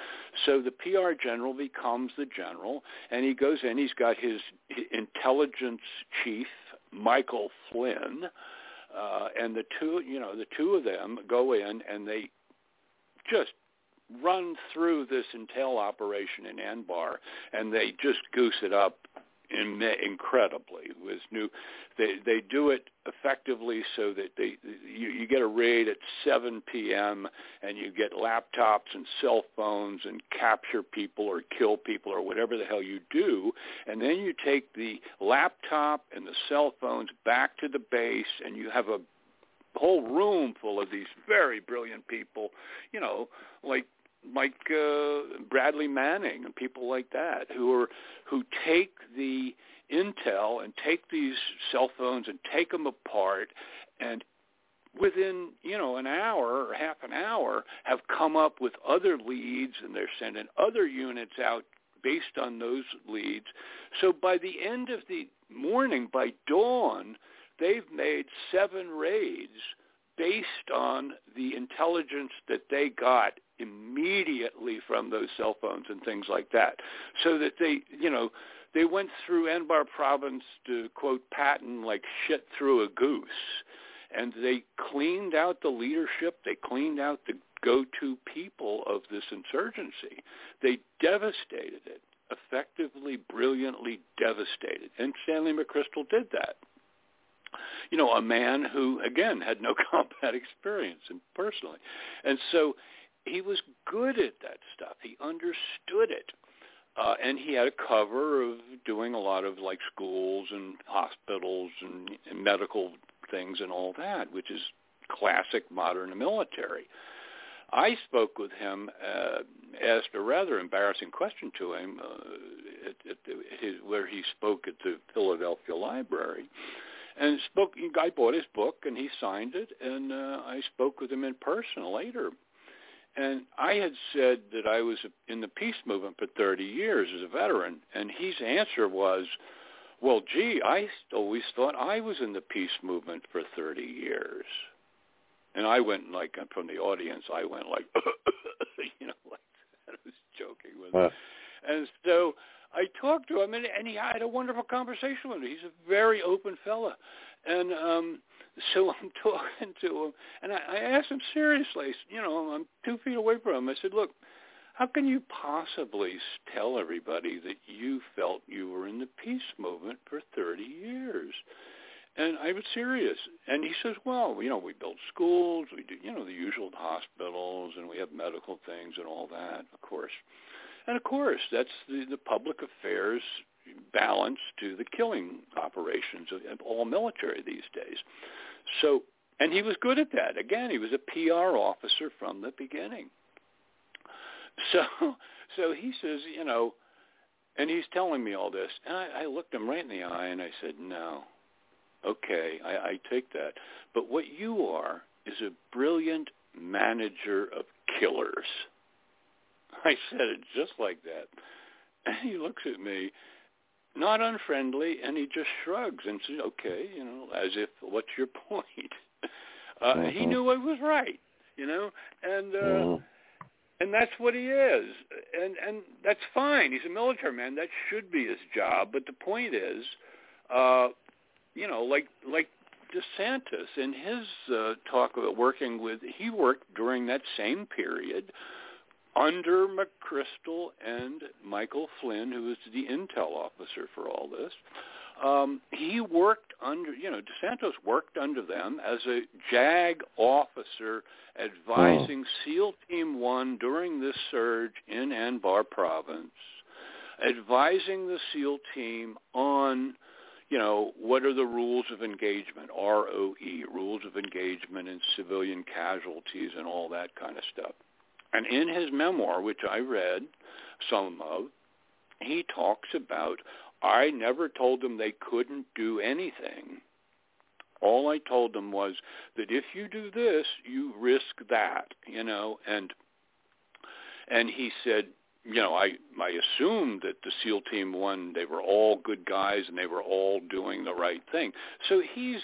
So the PR general becomes the general, and he goes in. He's got his intelligence chief, Michael Flynn, and the two of them go in and they just run through this intel operation in Anbar, and they just goose it up incredibly with new. They do it effectively so that you get a raid at 7 p.m. and you get laptops and cell phones and capture people or kill people or whatever the hell you do, and then you take the laptop and the cell phones back to the base, and you have a whole room full of these very brilliant people, like Bradley Manning and people like that who take the intel and take these cell phones and take them apart, and within an hour or half an hour have come up with other leads, and they're sending other units out based on those leads. So by the end of the morning, by dawn, they've made 7 raids based on the intelligence that they got immediately from those cell phones and things like that. So that they went through Anbar province, to quote Patton, like shit through a goose. And they cleaned out the leadership. They cleaned out the go-to people of this insurgency. They devastated it, effectively, brilliantly devastated. And Stanley McChrystal did that. A man who, again, had no combat experience personally. And so he was good at that stuff. He understood it. And he had a cover of doing a lot of like schools and hospitals and medical things and all that, which is classic modern military. I spoke with him, asked a rather embarrassing question to him where he spoke at the Philadelphia Library. And I bought his book, and he signed it, and I spoke with him in person later. And I had said that I was in the peace movement for 30 years as a veteran, and his answer was, well, gee, I always thought I was in the peace movement for 30 years. And I went from the audience, I went like, like I was joking with him. And so I talked to him, and he had a wonderful conversation with me. He's a very open fella. And so I'm talking to him, and I asked him seriously, I'm 2 feet away from him. I said, look, how can you possibly tell everybody that you felt you were in the peace movement for 30 years? And I was serious. And he says, well, we build schools, we do, the usual hospitals, and we have medical things and all that, of course. And, of course, that's the public affairs balance to the killing operations of all military these days. So, and he was good at that. Again, he was a PR officer from the beginning. So he says, and he's telling me all this. And I looked him right in the eye, and I said, no, okay, I take that. But what you are is a brilliant manager of killers. I said it just like that. And he looks at me, not unfriendly, and he just shrugs and says, okay, as if, what's your point? He knew I was right, and that's what he is. And that's fine. He's a military man. That should be his job. But the point is, like DeSantis in his talk about working with, he worked during that same period under McChrystal and Michael Flynn, who was the intel officer for all this. He worked under, DeSantis worked under them as a JAG officer advising SEAL Team 1 during this surge in Anbar province, advising the SEAL team on, what are the rules of engagement, ROE, rules of engagement in civilian casualties and all that kind of stuff. And in his memoir, which I read some of, he talks about, I never told them they couldn't do anything. All I told them was that if you do this, you risk that, And he said, I assumed that the SEAL Team 1, they were all good guys and they were all doing the right thing. So he's,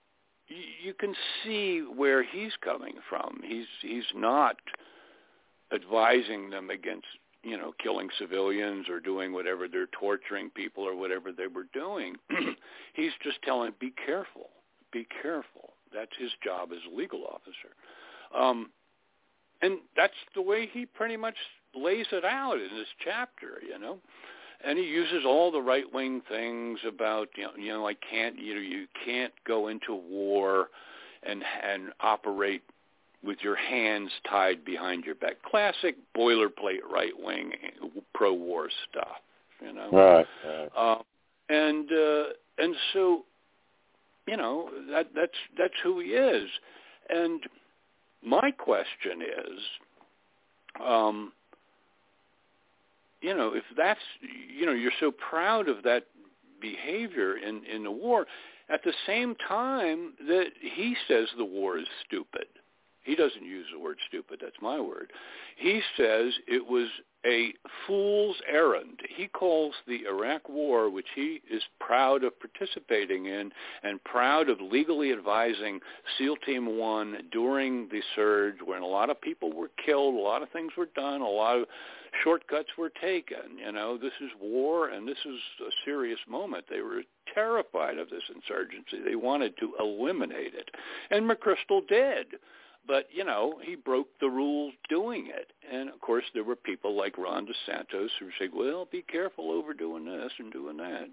you can see where he's coming from. He's not advising them against, killing civilians or doing whatever, they're torturing people or whatever they were doing. He's just telling, be careful. That's his job as a legal officer. And that's the way he pretty much lays it out in this chapter, And he uses all the right-wing things about, you can't go into war and operate with your hands tied behind your back. Classic boilerplate right-wing pro-war stuff, Right. And so, that's who he is. And my question is, if that's, you're so proud of that behavior in the war, at the same time that he says the war is stupid. He doesn't use the word stupid. That's my word. He says it was a fool's errand. He calls the Iraq War, which he is proud of participating in and proud of legally advising SEAL Team 1 during the surge when a lot of people were killed, a lot of things were done, a lot of shortcuts were taken. This is war, and this is a serious moment. They were terrified of this insurgency. They wanted to eliminate it. And McChrystal did. But, he broke the rules doing it. And, of course, there were people like Ron DeSantis who were saying, well, be careful overdoing this and doing that,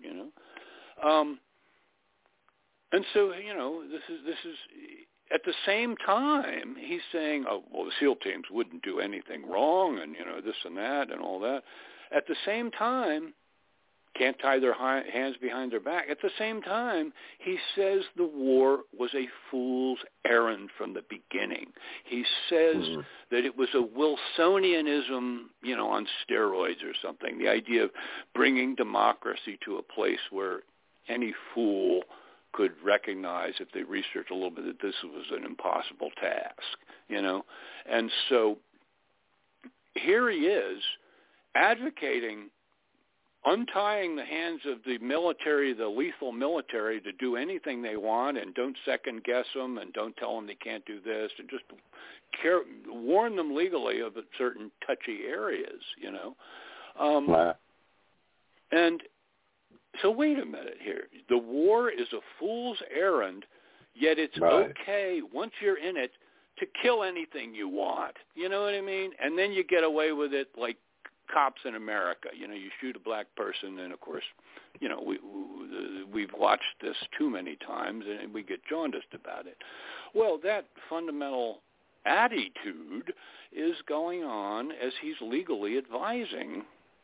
And so, this is at the same time, he's saying, oh, well, the SEAL teams wouldn't do anything wrong and, this and that and all that. At the same time, can't tie their hands behind their back. At the same time, he says the war was a fool's errand from the beginning. He says that it was a Wilsonianism, on steroids or something, the idea of bringing democracy to a place where any fool could recognize, if they research a little bit, that this was an impossible task, And so here he is advocating untying the hands of the military, the lethal military, to do anything they want, and don't second guess them, and don't tell them they can't do this, and just warn them legally of certain touchy areas, And so wait a minute here. The war is a fool's errand, yet it's okay once you're in it to kill anything you want. You know what I mean? And then you get away with it like cops in America. You shoot a black person, and of course, we've watched this too many times, and we get jaundiced about it. Well, that fundamental attitude is going on as he's legally advising,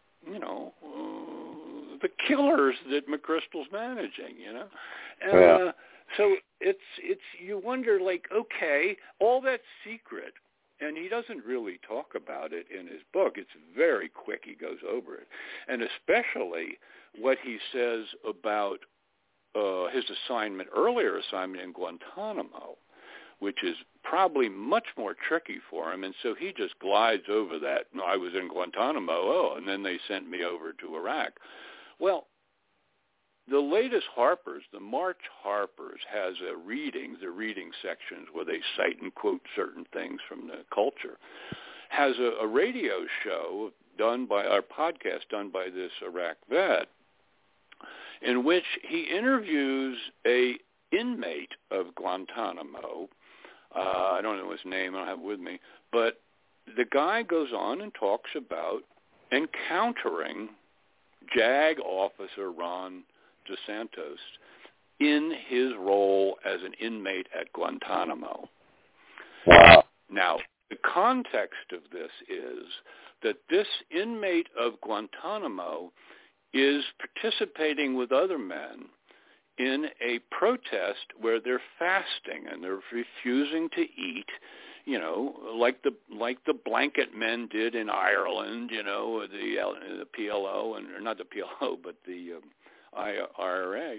the killers that McChrystal's managing, And so it's you wonder, like, okay, all that secret. And he doesn't really talk about it in his book. It's very quick. He goes over it. And especially what he says about his earlier assignment in Guantanamo, which is probably much more tricky for him. And so he just glides over that. No, I was in Guantanamo, and then they sent me over to Iraq. Well, the latest Harper's, the March Harper's, has the reading sections where they cite and quote certain things from the culture, has a radio show podcast done by this Iraq vet, in which he interviews a inmate of Guantanamo. I don't know his name, I don't have it with me, but the guy goes on and talks about encountering JAG officer Ron DeSantis in his role as an inmate at Guantanamo. Wow. Now, the context of this is that this inmate of Guantanamo is participating with other men in a protest where they're fasting and they're refusing to eat, like the blanket men did in Ireland, the PLO, or not the PLO, but the IRA.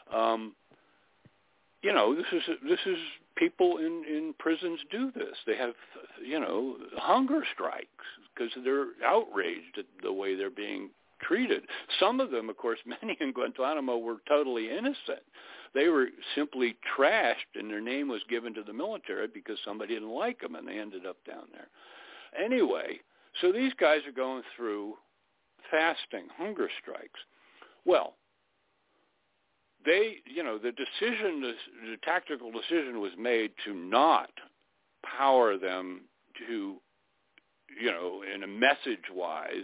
This is people in prisons do this. They have, hunger strikes because they're outraged at the way they're being treated. Some of them, of course, many in Guantanamo were totally innocent. They were simply trashed, and their name was given to the military because somebody didn't like them, and they ended up down there. Anyway, so these guys are going through fasting, hunger strikes. Well, the tactical decision was made to not power them to, in a message-wise,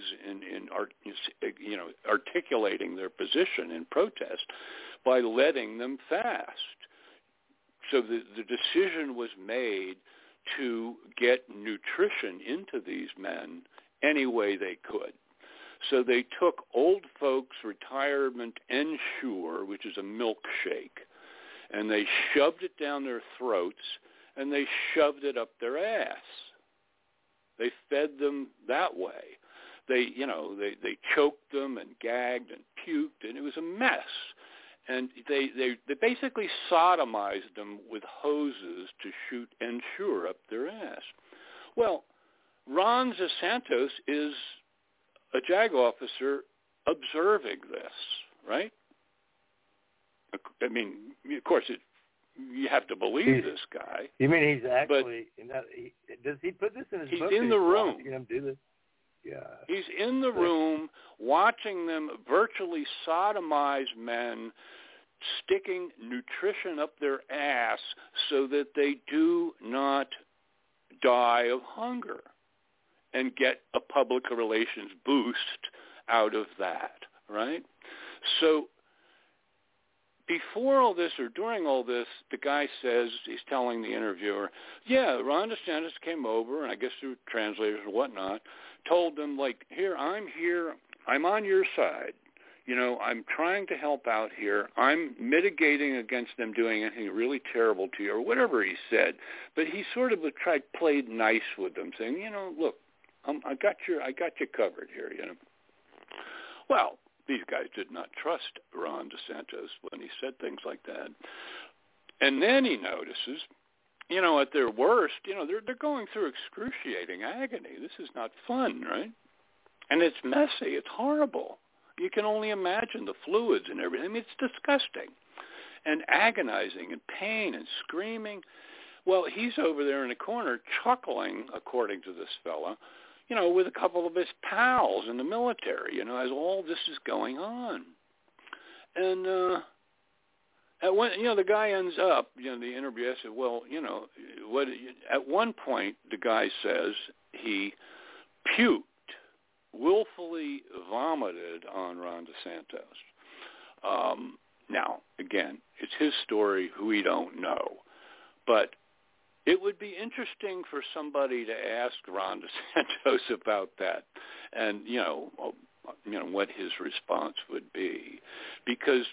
articulating their position in protest by letting them fast. So the decision was made to get nutrition into these men any way they could. So they took Old Folks Retirement Ensure, which is a milkshake, and they shoved it down their throats, and they shoved it up their ass. They fed them that way. They choked them and gagged and puked, and it was a mess. And they basically sodomized them with hoses to shoot Ensure up their ass. Well, Ron DeSantis is a JAG officer observing this, right? I mean, of course, you have to believe this guy. You mean he's actually? Does he put this in his book? He's in the room. Him do this? Yeah. He's in the room watching them virtually sodomize men, sticking nutrition up their ass so that they do not die of hunger and get a public relations boost out of that, right? So before all this or during all this, the guy says, he's telling the interviewer, yeah, Ron DeSantis came over, and I guess through translators and whatnot, told them, I'm here, I'm on your side. I'm trying to help out here. I'm mitigating against them doing anything really terrible to you, or whatever he said. But he sort of played nice with them, saying, look, I got you covered here, Well, these guys did not trust Ron DeSantis when he said things like that. And then he notices, at their worst, they're going through excruciating agony. This is not fun, right? And it's messy. It's horrible. You can only imagine the fluids and everything. I mean, it's disgusting and agonizing and pain and screaming. Well, he's over there in the corner chuckling, according to this fella, with a couple of his pals in the military, as all this is going on. And the guy ends up, the interview, I said, well, at one point the guy says he puked, willfully vomited on Ron DeSantis. Now, again, it's his story. We don't know. But it would be interesting for somebody to ask Ron DeSantis about that and, what his response would be. Because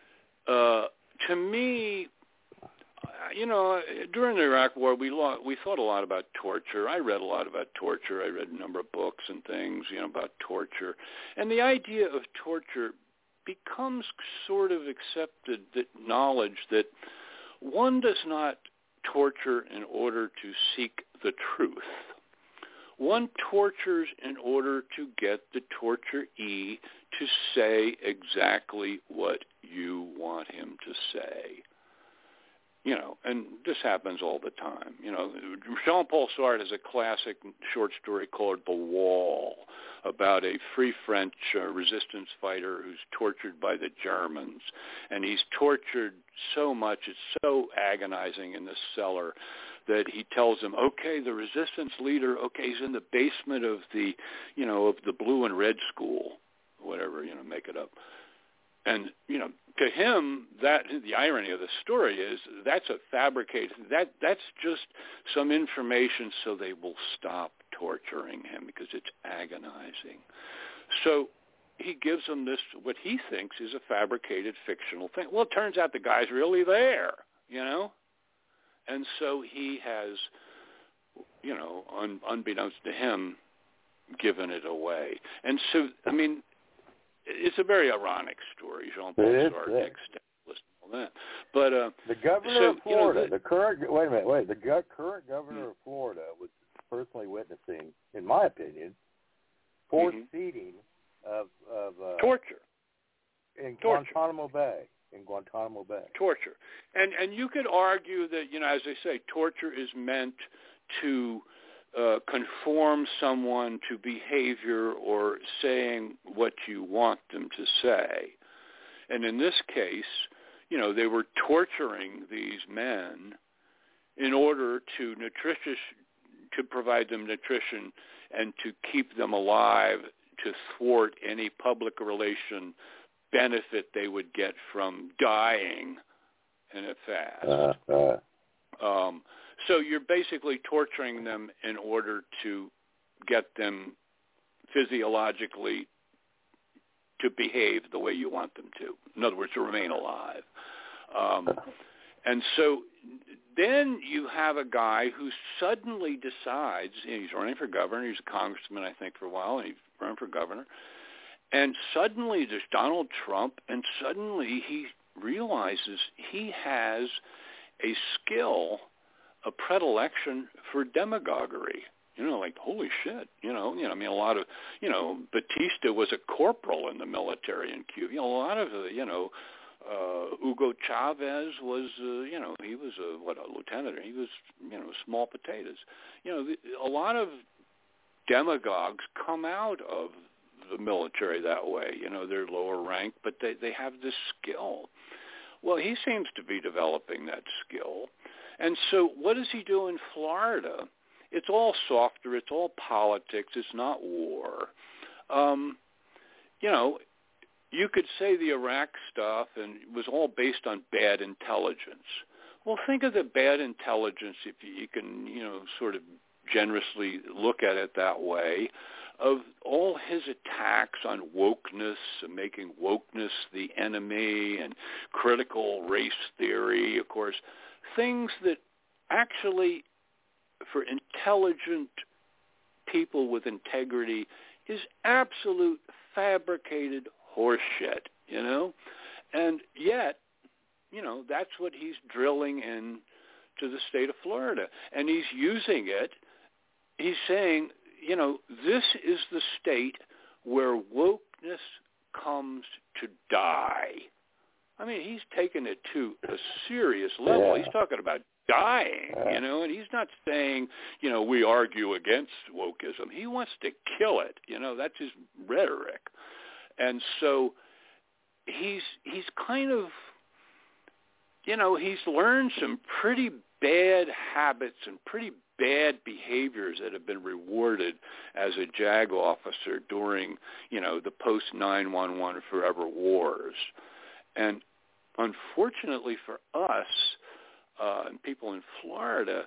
to me, during the Iraq War, we thought a lot about torture. I read a lot about torture. I read a number of books and things, about torture. And the idea of torture becomes sort of accepted knowledge that one does not torture in order to seek the truth. One tortures in order to get the torturee to say exactly what you want him to say. And this happens all the time. Jean-Paul Sartre has a classic short story called The Wall about a Free French resistance fighter who's tortured by the Germans. And he's tortured so much, it's so agonizing in the cellar that he tells them, okay, the resistance leader, he's in the basement of the, of the blue and red school, whatever, make it up. And, to him, that the irony of the story is that's a fabricated, that's just some information so they will stop torturing him because it's agonizing. So he gives them this, what he thinks is a fabricated fictional thing. Well, it turns out the guy's really there, And so he has, unbeknownst to him, given it away. And so, it's a very ironic story. Jean-Paul Sartre extends all that. But the governor of Florida, the current current governor of Florida was personally witnessing, in my opinion, forced feeding of torture in Guantanamo Bay. Torture, and you could argue that as they say, torture is meant to conform someone to behavior or saying what you want them to say. And in this case, they were torturing these men in order to provide them nutrition and to keep them alive, to thwart any public relation benefit they would get from dying in a fast. So you're basically torturing them in order to get them physiologically to behave the way you want them to. In other words, to remain alive. And so then you have a guy who suddenly decides, he's running for governor, he's a congressman, I think, for a while, and he's running for governor, and suddenly there's Donald Trump, and suddenly he realizes he has a skill, a predilection for demagoguery. Like, holy shit, I mean, a lot of, Batista was a corporal in the military in Cuba. A lot of, Hugo Chavez was, he was a lieutenant. He was, small potatoes. A lot of demagogues come out of the military that way. They're lower rank, but they have this skill. Well, he seems to be developing that skill. And so what does he do in Florida? It's all softer. It's all politics. It's not war. You could say the Iraq stuff and it was all based on bad intelligence. Well, think of the bad intelligence, if you can, sort of generously look at it that way, of all his attacks on wokeness, making wokeness the enemy, and critical race theory, of course, things that actually, for intelligent people with integrity, is absolute fabricated horseshit, and yet, that's what he's drilling in to the state of Florida, and he's using it. He's saying, this is the state where wokeness comes to die. I mean, he's taken it to a serious level. He's talking about dying, and he's not saying, we argue against wokeism. He wants to kill it. That's his rhetoric. And so he's kind of, he's learned some pretty bad habits and pretty bad behaviors that have been rewarded as a JAG officer during, the post-9/11 forever wars. And unfortunately for us, and people in Florida,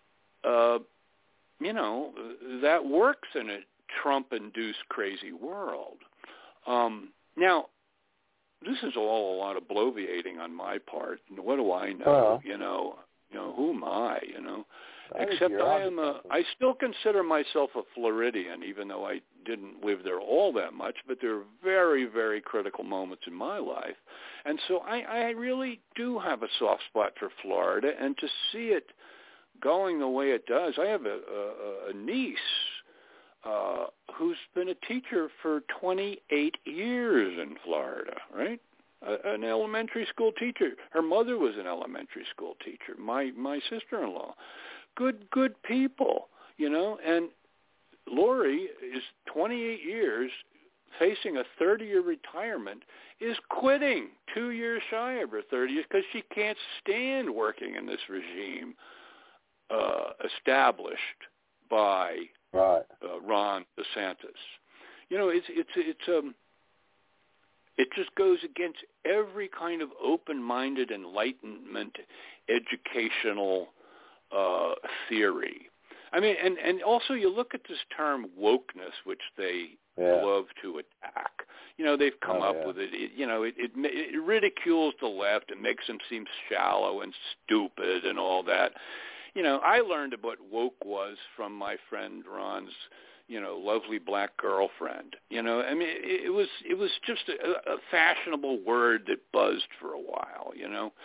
that works in a Trump-induced crazy world. Now, this is all a lot of bloviating on my part. What do I know? Who am I? Except I still consider myself a Floridian, even though I didn't live there all that much. But there are very, very critical moments in my life, and so I really do have a soft spot for Florida. And to see it going the way it does, I have a niece who's been a teacher for 28 years in Florida, right? An elementary school teacher. Her mother was an elementary school teacher. My sister-in-law. Good people, and Lori is 28 years facing a 30-year retirement, is quitting 2 years shy of her 30 years because she can't stand working in this regime established by Ron DeSantis. It just goes against every kind of open-minded Enlightenment educational theory. I mean, and also you look at this term wokeness, which they love to attack. They've come up with it. It ridicules the left. It makes them seem shallow and stupid and all that. I learned what woke was from my friend Ron's, lovely black girlfriend. I mean, it was just a fashionable word that buzzed for a while.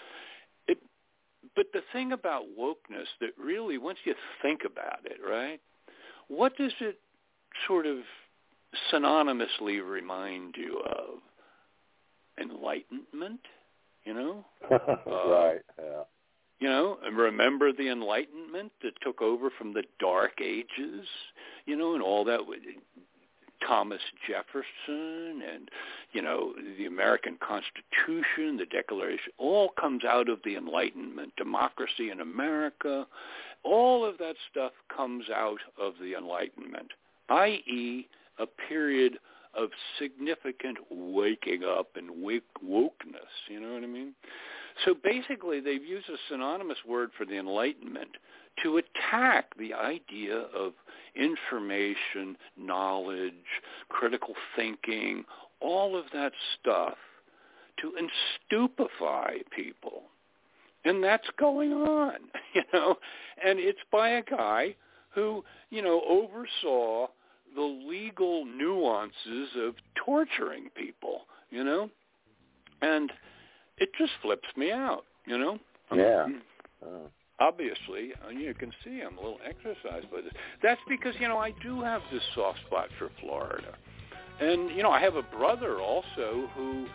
But the thing about wokeness that really, once you think about it, right, what does it sort of synonymously remind you of? Enlightenment, Right, yeah. And remember the Enlightenment that took over from the Dark Ages, and all that. Thomas Jefferson and, the American Constitution, the Declaration, all comes out of the Enlightenment. Democracy in America, all of that stuff comes out of the Enlightenment, i.e. a period of significant waking up and wokeness, you know what I mean? So basically they've used a synonymous word for the Enlightenment to attack the idea of information, knowledge, critical thinking, all of that stuff, to unstupefy people. And that's going on, and it's by a guy who, oversaw the legal nuances of torturing people, and it just flips me out, Yeah. Obviously, you can see I'm a little exercised by this. That's because, I do have this soft spot for Florida. And, I have a brother also who,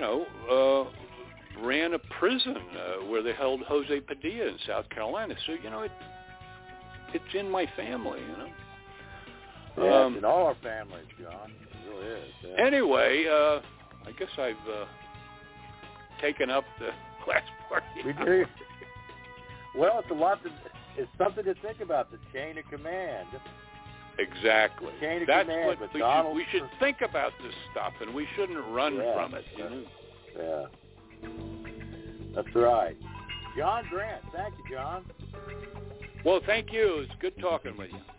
ran a prison where they held Jose Padilla in South Carolina. So, it's in my family, Yeah, it's in all our families, John. It really is. Yeah. Anyway, I guess I've taken up the last part. We do. Well, it's something to think about, the chain of command. Exactly. Chain of That's command what we should think about this stuff, and we shouldn't run from it. Yeah. That's right. John Grant. Thank you, John. Well, thank you. It's good talking with you.